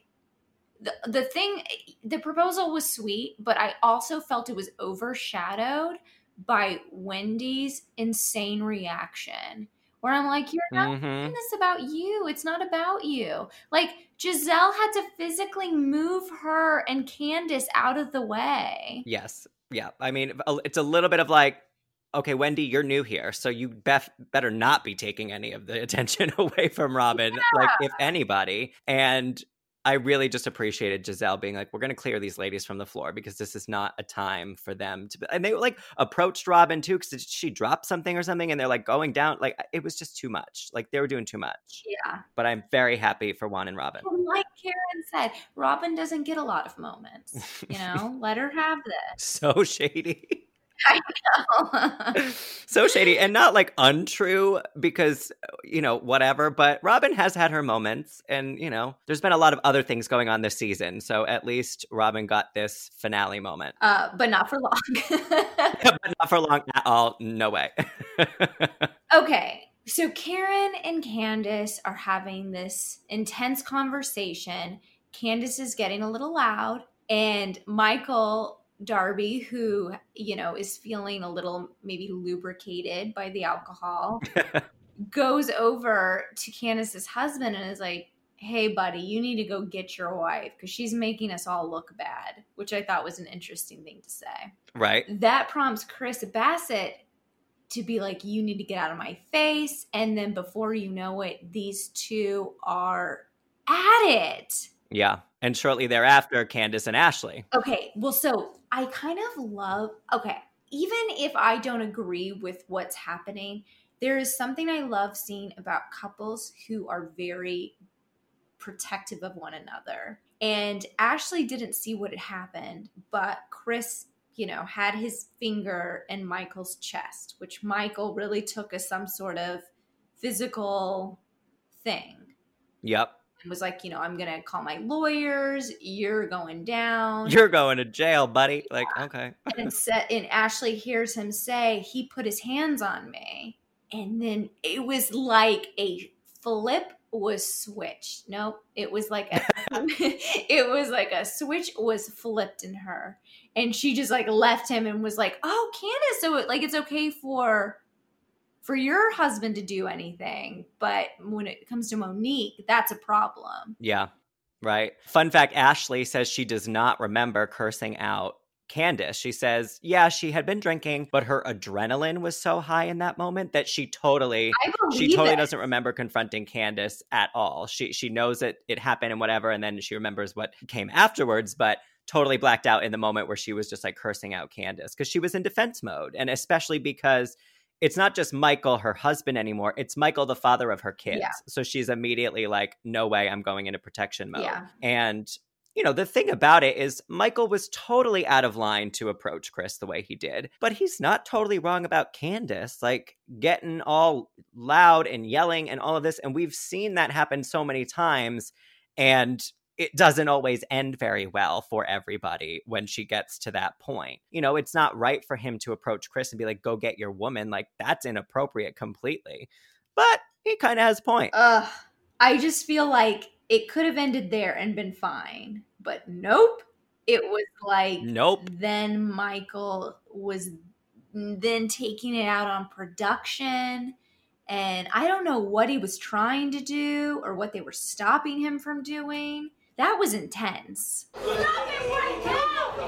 the proposal was sweet, but I also felt it was overshadowed by Wendy's insane reaction, where I'm like, you're not doing this about you. It's not about you. Like, Giselle had to physically move her and Candace out of the way. Yes. Yeah. I mean, it's a little bit of like, okay, Wendy, you're new here, so you better not be taking any of the attention away from Robin, like, if anybody. And I really just appreciated Giselle being like, we're going to clear these ladies from the floor because this is not a time for them to be. And they like approached Robin too, because she dropped something or something, and they're like going down. Like, it was just too much. Like, they were doing too much. Yeah. But I'm very happy for Juan and Robin. Like Karen said, Robin doesn't get a lot of moments. Let her have this. So shady. I know. So shady, and not like untrue because, whatever, but Robin has had her moments, and, there's been a lot of other things going on this season. So at least Robin got this finale moment. But not for long. But not for long at all. No way. Okay. So Karen and Candace are having this intense conversation. Candace is getting a little loud, and Michael Darby, who, is feeling a little maybe lubricated by the alcohol, goes over to Candace's husband and is like, hey, buddy, you need to go get your wife because she's making us all look bad, which I thought was an interesting thing to say. Right. That prompts Chris Bassett to be like, you need to get out of my face. And then before you know it, these two are at it. Yeah. And shortly thereafter, Candace and Ashley. Okay. Well, so I kind of love, even if I don't agree with what's happening, there is something I love seeing about couples who are very protective of one another. And Ashley didn't see what had happened, but Chris, had his finger in Michael's chest, which Michael really took as some sort of physical thing. Yep. and was like, I'm going to call my lawyers. You're going down. You're going to jail, buddy. Like, okay. And Ashley hears him say, he put his hands on me. And then it was like a flip was switched. Nope. It was like a switch was flipped in her. And she just like left him and was like, oh, Candace. So it's okay for your husband to do anything. But when it comes to Monique, that's a problem. Yeah. Right. Fun fact, Ashley says she does not remember cursing out Candace. She says, yeah, she had been drinking, but her adrenaline was so high in that moment that she totally doesn't remember confronting Candace at all. She knows that it happened and whatever, and then she remembers what came afterwards, but totally blacked out in the moment where she was just like cursing out Candace because she was in defense mode. And especially because it's not just Michael, her husband anymore. It's Michael, the father of her kids. Yeah. So she's immediately like, no way, I'm going into protection mode. Yeah. And the thing about it is Michael was totally out of line to approach Chris the way he did, but he's not totally wrong about Candace, like getting all loud and yelling and all of this. And we've seen that happen so many times, and it doesn't always end very well for everybody when she gets to that point. It's not right for him to approach Chris and be like, go get your woman. Like, that's inappropriate completely. But he kind of has a point. I just feel like it could have ended there and been fine. But nope. It was like, nope. Then Michael was then taking it out on production. And I don't know what he was trying to do or what they were stopping him from doing. That was intense. Stop it right now!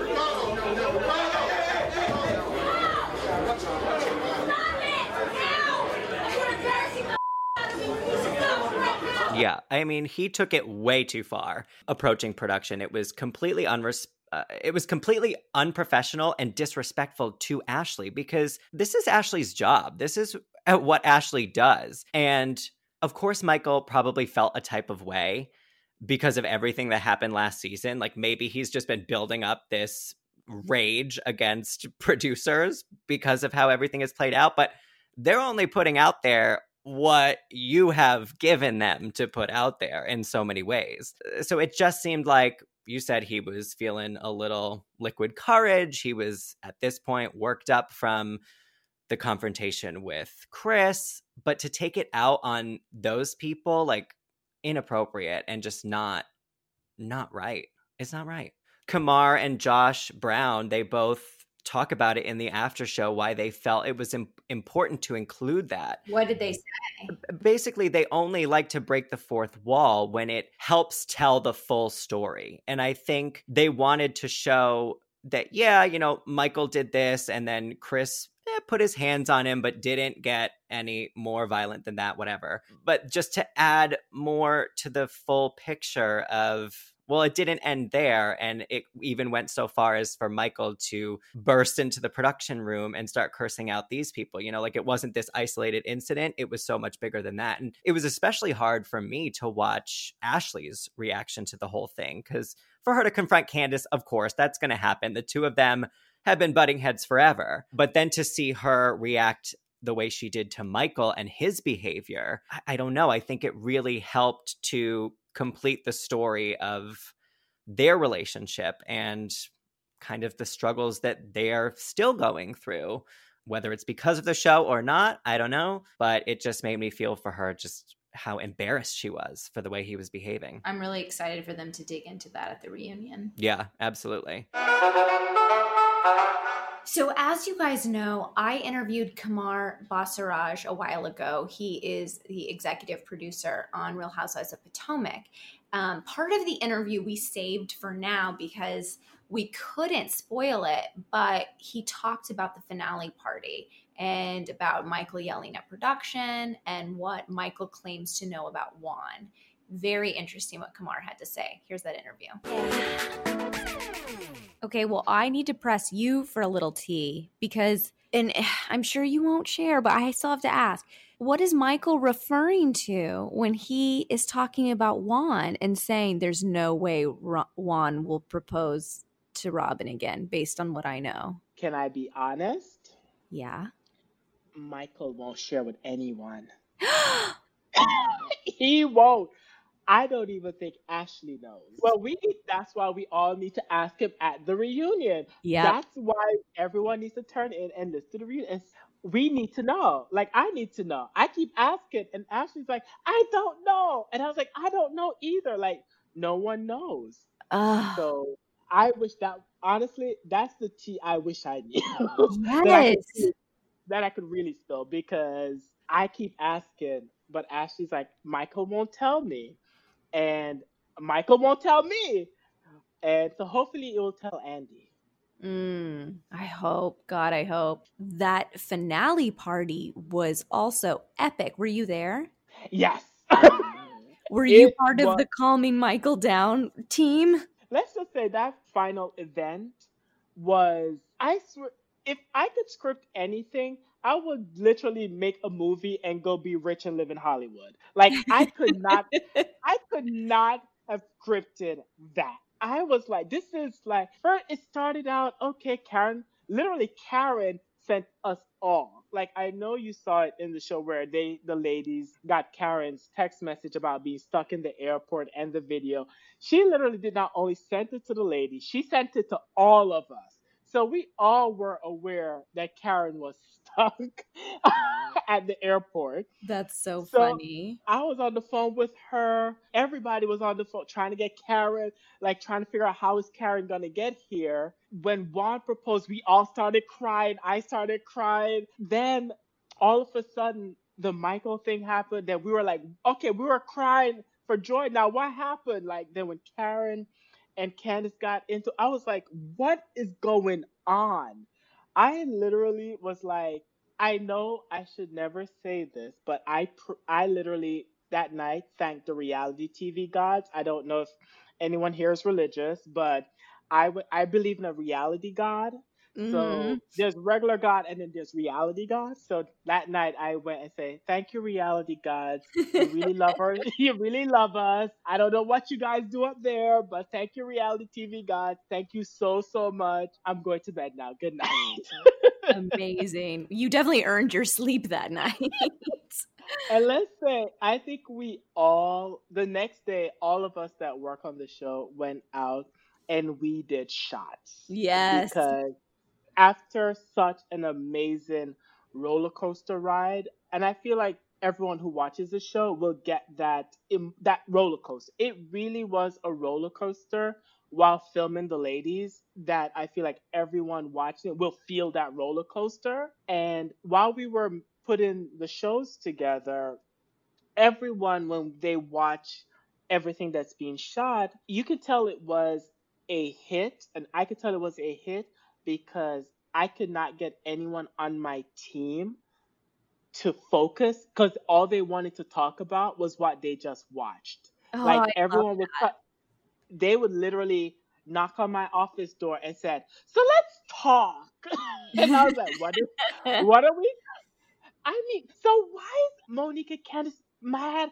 Yeah, I mean, he took it way too far approaching production. It was completely unprofessional and disrespectful to Ashley because this is Ashley's job. This is what Ashley does. And of course, Michael probably felt a type of way because of everything that happened last season. Like maybe he's just been building up this rage against producers because of how everything has played out. But they're only putting out there what you have given them to put out there in so many ways. So it just seemed like you said he was feeling a little liquid courage. He was at this point worked up from the confrontation with Chris, but to take it out on those people, like inappropriate and just not right. It's not right. Kamar and Josh Brown, they both talk about it in the after show, why they felt it was important to include that. What did they say? Basically, they only like to break the fourth wall when it helps tell the full story. And I think they wanted to show that, yeah, Michael did this and then Chris put his hands on him, but didn't get any more violent than that, whatever. But just to add more to the full picture of, well, it didn't end there. And it even went so far as for Michael to burst into the production room and start cursing out these people. Like it wasn't this isolated incident. It was so much bigger than that. And it was especially hard for me to watch Ashley's reaction to the whole thing. Because for her to confront Candace, of course, that's going to happen. The two of them have been butting heads forever. But then to see her react the way she did to Michael and his behavior, I don't know. I think it really helped to complete the story of their relationship and kind of the struggles that they're still going through, whether it's because of the show or not, I don't know, but it just made me feel for her just how embarrassed she was for the way he was behaving. I'm really excited for them to dig into that at the reunion. Yeah, absolutely. So as you guys know, I interviewed Kamar Basaraj a while ago. He is the executive producer on Real Housewives of Potomac. Part of the interview we saved for now because we couldn't spoil it, but he talked about the finale party and about Michael yelling at production and what Michael claims to know about Juan. Very interesting what Kamar had to say. Here's that interview. Okay, well, I need to press you for a little tea because, and I'm sure you won't share, but I still have to ask, what is Michael referring to when he is talking about Juan and saying there's no way Juan will propose to Robin again based on what I know? Can I be honest? Yeah. Michael won't share with anyone. He won't. I don't even think Ashley knows. Well, that's why we all need to ask him at the reunion. Yeah. That's why everyone needs to turn in and listen to the reunion. We need to know. Like, I need to know. I keep asking, and Ashley's like, I don't know. And I was like, I don't know either. Like, no one knows. So I wish that, honestly, that's the tea I wish I knew. Yes. that I could really spill, because I keep asking, but Ashley's like, Michael won't tell me. And Michael won't tell me. And so hopefully it will tell Andy. I hope. God, I hope. That finale party was also epic. Were you there? Yes. Were you part of the calming Michael down team? Let's just say that final event was, I swear, if I could script anything, I would literally make a movie and go be rich and live in Hollywood. Like, I could not have scripted that. I was like, this is like, first it started out, okay, Karen sent us all. Like, I know you saw it in the show where the ladies got Karen's text message about being stuck in the airport and the video. She literally did not only send it to the ladies, she sent it to all of us. So we all were aware that Karen was stuck at the airport. That's so funny. I was on the phone with her. Everybody was on the phone trying to get Karen, like trying to figure out how is Karen going to get here. When Juan proposed, we all started crying. I started crying. Then all of a sudden, the Michael thing happened. Then we were like, okay, we were crying for joy. Now what happened? Like, then when Karen and Candiace got into, I was like, what is going on? I literally was like, I know I should never say this, but I literally that night thanked the reality TV gods. I don't know if anyone here is religious, but I believe in a reality god. So there's regular God and then there's reality God. So that night I went and said, thank you, reality gods. You really love her. You really love us. I don't know what you guys do up there, but thank you, reality TV gods. Thank you so, so much. I'm going to bed now. Good night. Amazing. You definitely earned your sleep that night. And let's say, I think the next day, all of us that work on the show went out and we did shots. Yes. Because after such an amazing roller coaster ride, and I feel like everyone who watches the show will get that roller coaster. It really was a roller coaster while filming the ladies, that I feel like everyone watching it will feel that roller coaster. And while we were putting the shows together, everyone, when they watch everything that's being shot, you could tell it was a hit, and I could tell it was a hit because I could not get anyone on my team to focus, because all they wanted to talk about was what they just watched. Everyone would they would literally knock on my office door and said, so let's talk. And I was like, what are we? I mean, so why is Monique and Candiace mad?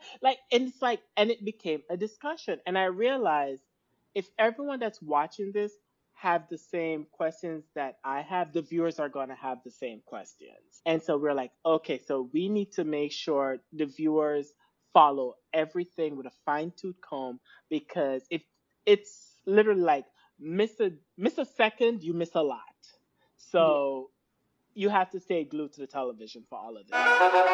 And it became a discussion. And I realized, if everyone that's watching this have the same questions that I have, the viewers are going to have the same questions. And so we're like, okay, so we need to make sure the viewers follow everything with a fine-tooth comb, because if it's literally like miss a second, you miss a lot. So you have to stay glued to the television for all of this.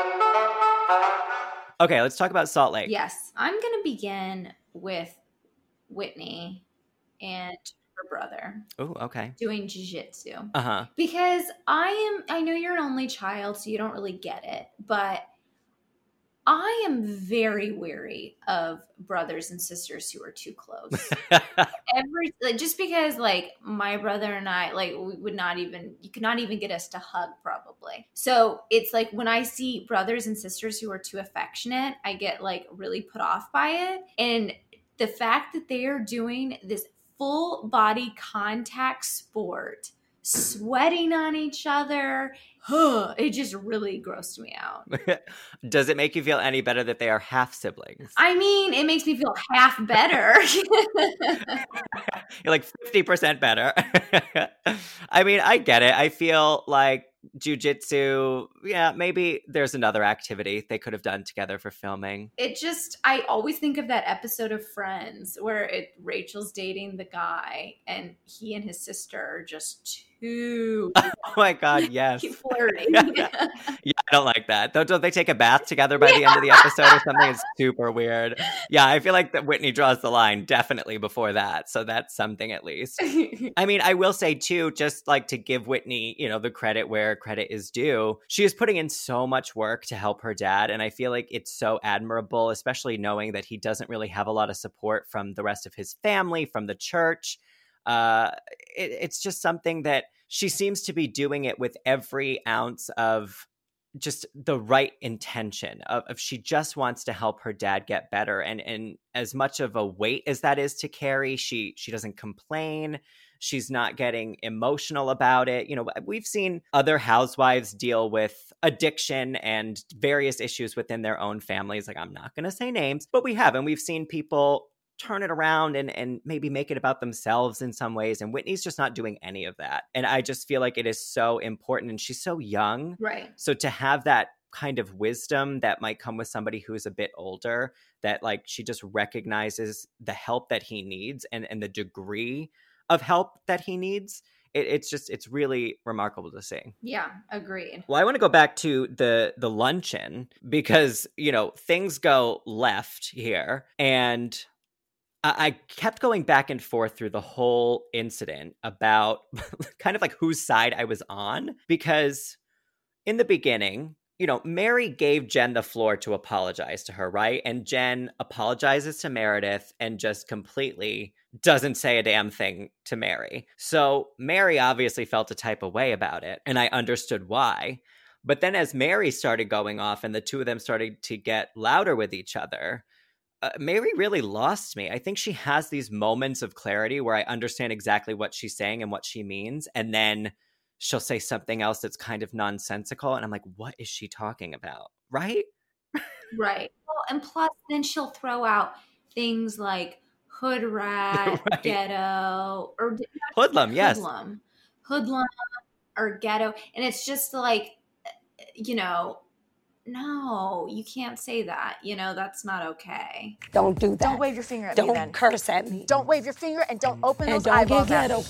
Okay, let's talk about Salt Lake. Yes, I'm going to begin with Whitney and her brother. Oh, okay. Doing jiu-jitsu. Uh-huh. Because I know you're an only child, so you don't really get it, but I am very wary of brothers and sisters who are too close. Just because my brother and I, you could not even get us to hug probably. So it's like when I see brothers and sisters who are too affectionate, I get really put off by it. And the fact that they are doing this full body contact sport, sweating on each other, it just really grossed me out. Does it make you feel any better that they are half siblings? I mean, it makes me feel half better. You're 50% better. I mean, I get it. I feel like jujitsu. Yeah, maybe there's another activity they could have done together for filming. I always think of that episode of Friends where Rachel's dating the guy and he and his sister are just too Oh my God, yes. flirty. Yeah, I don't like that. Don't they take a bath together by the end of the episode or something? It's super weird. Yeah, I feel like that Whitney draws the line definitely before that. So that's something at least. I mean, I will say too, just like to give Whitney, the credit where credit is due, she is putting in so much work to help her dad. And I feel like it's so admirable, especially knowing that he doesn't really have a lot of support from the rest of his family, from the church. It's just something that she seems to be doing it with every ounce of just the right intention of she just wants to help her dad get better. And as much of a weight as that is to carry, she doesn't complain. She's not getting emotional about it. We've seen other housewives deal with addiction and various issues within their own families. Like, I'm not going to say names, but we have. And we've seen people turn it around and maybe make it about themselves in some ways. And Whitney's just not doing any of that. And I just feel like it is so important. And she's so young. Right. So to have that kind of wisdom that might come with somebody who's a bit older, that like she just recognizes the help that he needs and the degree of help that he needs. It's really remarkable to see. Yeah, agreed. Well, I want to go back to the luncheon because, things go left here. And I kept going back and forth through the whole incident about kind of like whose side I was on, because in the beginning, Mary gave Jen the floor to apologize to her, right? And Jen apologizes to Meredith and just completely doesn't say a damn thing to Mary. So Mary obviously felt a type of way about it, and I understood why. But then as Mary started going off and the two of them started to get louder with each other, Mary really lost me. I think she has these moments of clarity where I understand exactly what she's saying and what she means. And then she'll say something else that's kind of nonsensical. And I'm like, what is she talking about? Right? Right. Well, and plus then she'll throw out things like hood rat, Right. ghetto, or Hoodlum, yes. Hoodlum or ghetto. And it's just like, no, you can't say that. That's not okay. Don't do that. Don't wave your finger at me then. Don't curse at me. Don't wave your finger and don't open And those don't eyeballs get at ghetto. me.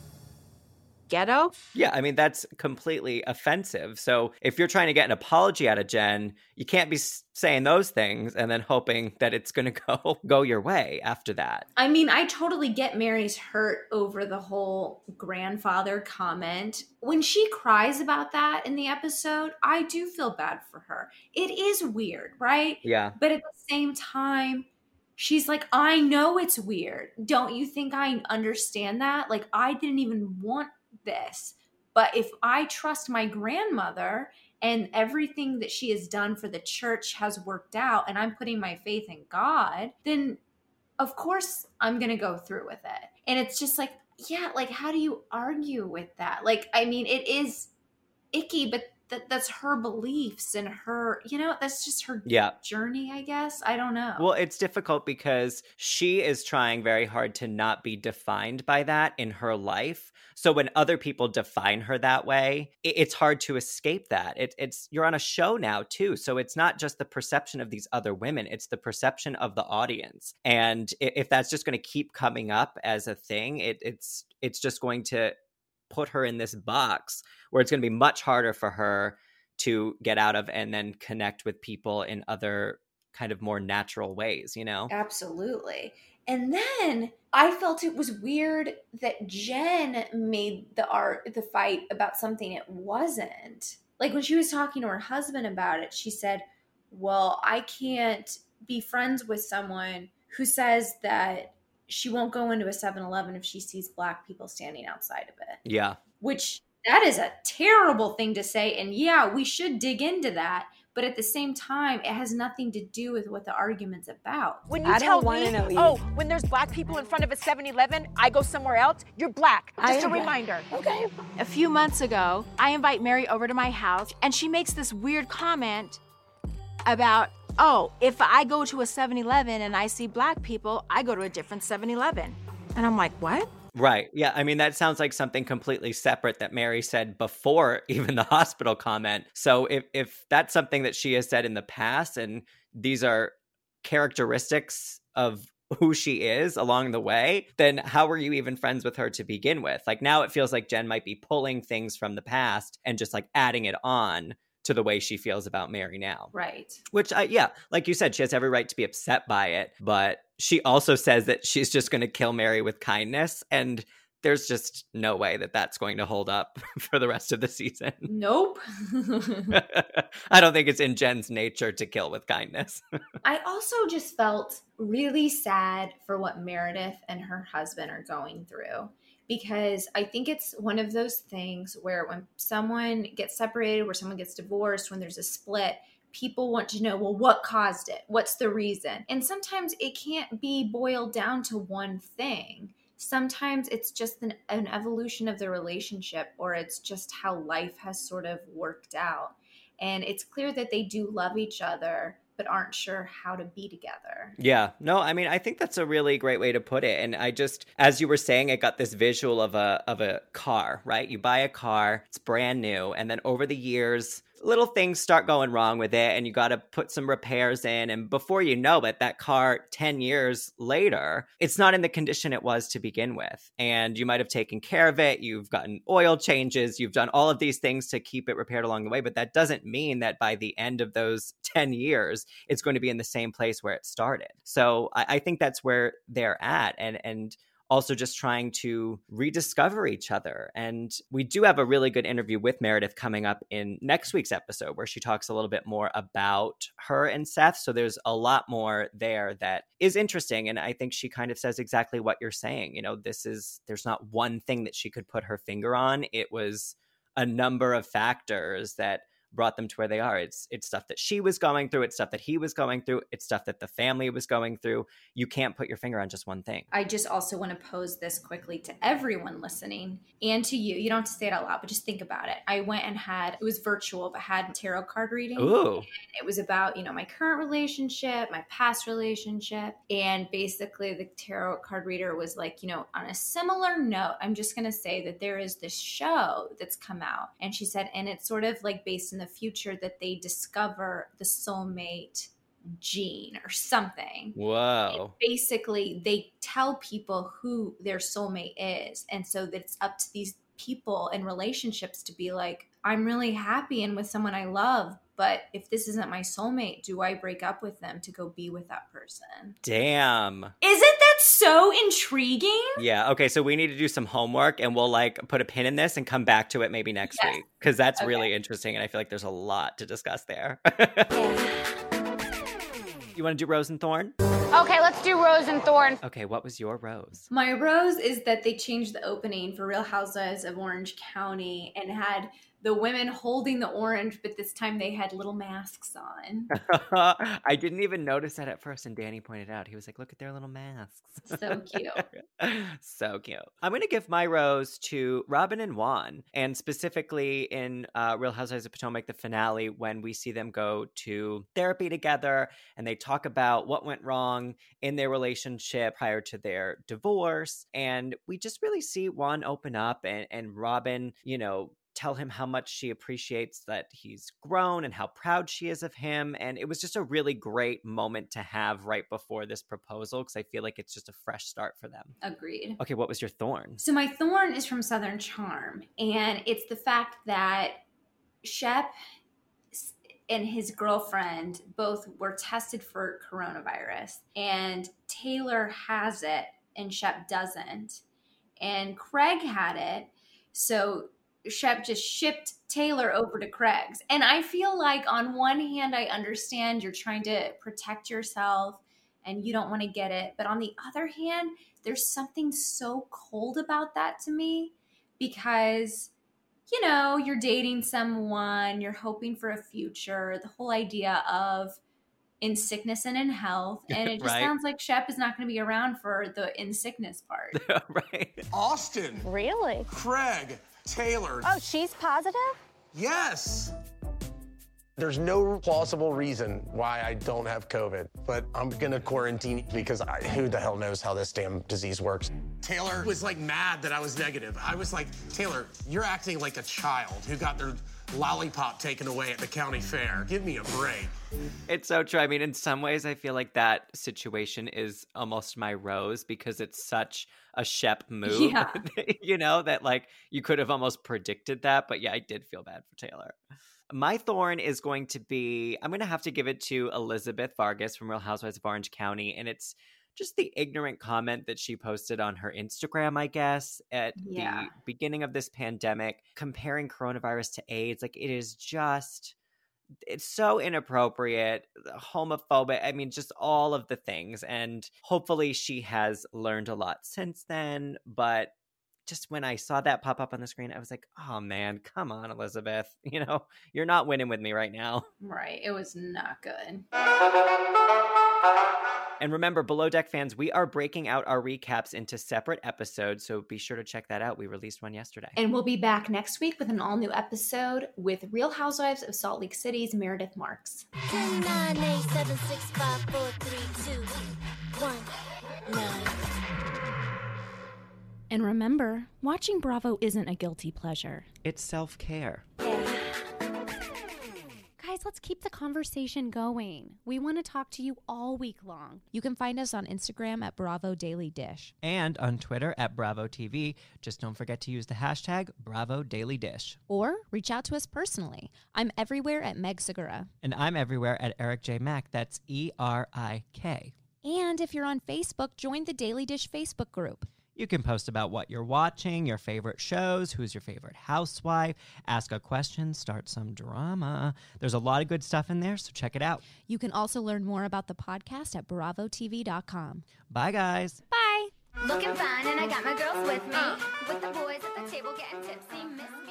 Ghetto? Yeah, I mean, that's completely offensive. So if you're trying to get an apology out of Jen, you can't be saying those things and then hoping that it's going to go your way after that. I mean, I totally get Mary's hurt over the whole grandfather comment. When she cries about that in the episode, I do feel bad for her. It is weird, right? Yeah. But at the same time, she's like, I know it's weird. Don't you think I understand that? Like, I didn't even want this. But if I trust my grandmother and everything that she has done for the church has worked out and I'm putting my faith in God, then of course I'm going to go through with it. And it's just like, yeah, like how do you argue with that? Like, I mean, it is icky, but that's her beliefs and her, that's just her journey, I guess. I don't know. Well, it's difficult because she is trying very hard to not be defined by that in her life. So when other people define her that way, it's hard to escape that. You're on a show now too. So it's not just the perception of these other women, it's the perception of the audience. And if that's just going to keep coming up as a thing, it's just going to put her in this box where it's going to be much harder for her to get out of and then connect with people in other kind of more natural ways, Absolutely. And then I felt it was weird that Jen made the fight about something it wasn't. Like when she was talking to her husband about it, she said, well, I can't be friends with someone who says that she won't go into a 7-Eleven if she sees Black people standing outside of it. Yeah. Which that is a terrible thing to say. And yeah, we should dig into that. But at the same time, it has nothing to do with what the argument's about. When you tell me, when there's Black people in front of a 7-Eleven, I go somewhere else, you're Black. Just a reminder. Okay. A few months ago, I invite Mary over to my house, and she makes this weird comment about, if I go to a 7-Eleven and I see Black people, I go to a different 7-Eleven. And I'm like, what? Right. Yeah. I mean, that sounds like something completely separate that Mary said before even the hospital comment. So if that's something that she has said in the past, and these are characteristics of who she is along the way, then how were you even friends with her to begin with? Like, now it feels like Jen might be pulling things from the past and just like adding it on to the way she feels about Mary now. Right. Which, yeah, like you said, she has every right to be upset by it. But she also says that she's just going to kill Mary with kindness. And there's just no way that that's going to hold up for the rest of the season. Nope. I don't think it's in Jen's nature to kill with kindness. I also just felt really sad for what Meredith and her husband are going through, because I think it's one of those things where when someone gets separated, where someone gets divorced, when there's a split, people want to know, well, what caused it? What's the reason? And sometimes it can't be boiled down to one thing. Sometimes it's just an evolution of the relationship, or it's just how life has sort of worked out. And it's clear that they do love each other, but aren't sure how to be together. Yeah. No, I mean, I think that's a really great way to put it. And I just, as you were saying, I got this visual of a car, right? You buy a car, it's brand new, and then over the years, little things start going wrong with it, and you got to put some repairs in. And before you know it, that car 10 years later, it's not in the condition it was to begin with. And you might have taken care of it. You've gotten oil changes. You've done all of these things to keep it repaired along the way. But that doesn't mean that by the end of those 10 years, it's going to be in the same place where it started. So I think that's where they're at. And also just trying to rediscover each other. And we do have a really good interview with Meredith coming up in next week's episode, where she talks a little bit more about her and Seth. So there's a lot more there that is interesting. And I think she kind of says exactly what you're saying. You know, there's not one thing that she could put her finger on. It was a number of factors that brought them to where they are. It's stuff that she was going through. It's stuff that he was going through. It's stuff that the family was going through. You can't put your finger on just one thing. I just also want to pose this quickly to everyone listening and to you. You don't have to say it out loud, but just think about it. I went and it was virtual, but had tarot card reading. Ooh. It was about, my current relationship, my past relationship. And basically the tarot card reader was like, on a similar note, I'm just going to say that there is this show that's come out. And she said, and it's sort of like based in the future that they discover the soulmate gene or something. Whoa. And basically they tell people who their soulmate is. And so that it's up to these people in relationships to be like, I'm really happy and with someone I love, but if this isn't my soulmate, do I break up with them to go be with that person? Damn. Isn't that so intriguing? Yeah. Okay. So we need to do some homework, and we'll put a pin in this and come back to it maybe next week, because that's really interesting. And I feel like there's a lot to discuss there. You want to do Rose and Thorn? Okay, let's do Rose and Thorn. Okay, what was your rose? My rose is that they changed the opening for Real Housewives of Orange County and had the women holding the orange, but this time they had little masks on. I didn't even notice that at first, and Danny pointed out. He was like, look at their little masks. So cute. So cute. I'm going to give my rose to Robin and Juan, and specifically in Real Housewives of Potomac, the finale, when we see them go to therapy together, and they talk about what went wrong in their relationship prior to their divorce. And we just really see Juan open up, and Robin, tell him how much she appreciates that he's grown and how proud she is of him. And it was just a really great moment to have right before this proposal, because I feel like it's just a fresh start for them. Agreed. Okay, what was your thorn? So my thorn is from Southern Charm, and it's the fact that Shep and his girlfriend both were tested for coronavirus, and Taylor has it and Shep doesn't, and Craig had it. So Shep just shipped Taylor over to Craig's. And I feel like on one hand, I understand you're trying to protect yourself and you don't want to get it. But on the other hand, there's something so cold about that to me, because, you're dating someone, you're hoping for a future, the whole idea of in sickness and in health. And it just sounds like Shep is not going to be around for the in sickness part. Right. Austin. Really? Craig. Taylor. Oh, she's positive? Yes. There's no plausible reason why I don't have COVID, but I'm gonna quarantine because who the hell knows how this damn disease works. Taylor was like mad that I was negative. I was like, Taylor, you're acting like a child who got their lollipop taken away at the county fair. Give me a break. It's so true. I mean, in some ways, I feel like that situation is almost my Rose because it's such a Shep move, Yeah. you know, that like you could have almost predicted that. But yeah, I did feel bad for Taylor. My thorn is going to be, I'm going to have to give it to Elizabeth Vargas from Real Housewives of Orange County. And it's just the ignorant comment that she posted on her Instagram, I guess, at the beginning of this pandemic, comparing coronavirus to AIDS. Like, it is just, it's so inappropriate, homophobic. I mean, just all of the things. And hopefully she has learned a lot since then. But just when I saw that pop up on the screen, I was like, oh man, come on, Elizabeth. You know, you're not winning with me right now. Right. It was not good. And remember, Below Deck fans, we are breaking out our recaps into separate episodes, so be sure to check that out. We released one yesterday. And we'll be back next week with an all-new episode with Real Housewives of Salt Lake City's Meredith Marks. 10, 9, 8, 7, 6, 5, 4, 3, 2, 1, 9. And remember, watching Bravo isn't a guilty pleasure. It's self-care. Guys, let's keep the conversation going. We want to talk to you all week long. You can find us on Instagram at Bravo Daily Dish. And on Twitter at Bravo TV. Just don't forget to use the hashtag Bravo Daily Dish. Or reach out to us personally. I'm everywhere at Meg Segura. And I'm everywhere at Eric J. Mack. That's ERIK. And if you're on Facebook, join the Daily Dish Facebook group. You can post about what you're watching, your favorite shows, who's your favorite housewife, ask a question, start some drama. There's a lot of good stuff in there, so check it out. You can also learn more about the podcast at BravoTV.com. Bye, guys. Bye. Looking fine, and I got my girls with me. With the boys at the table getting tipsy. Miss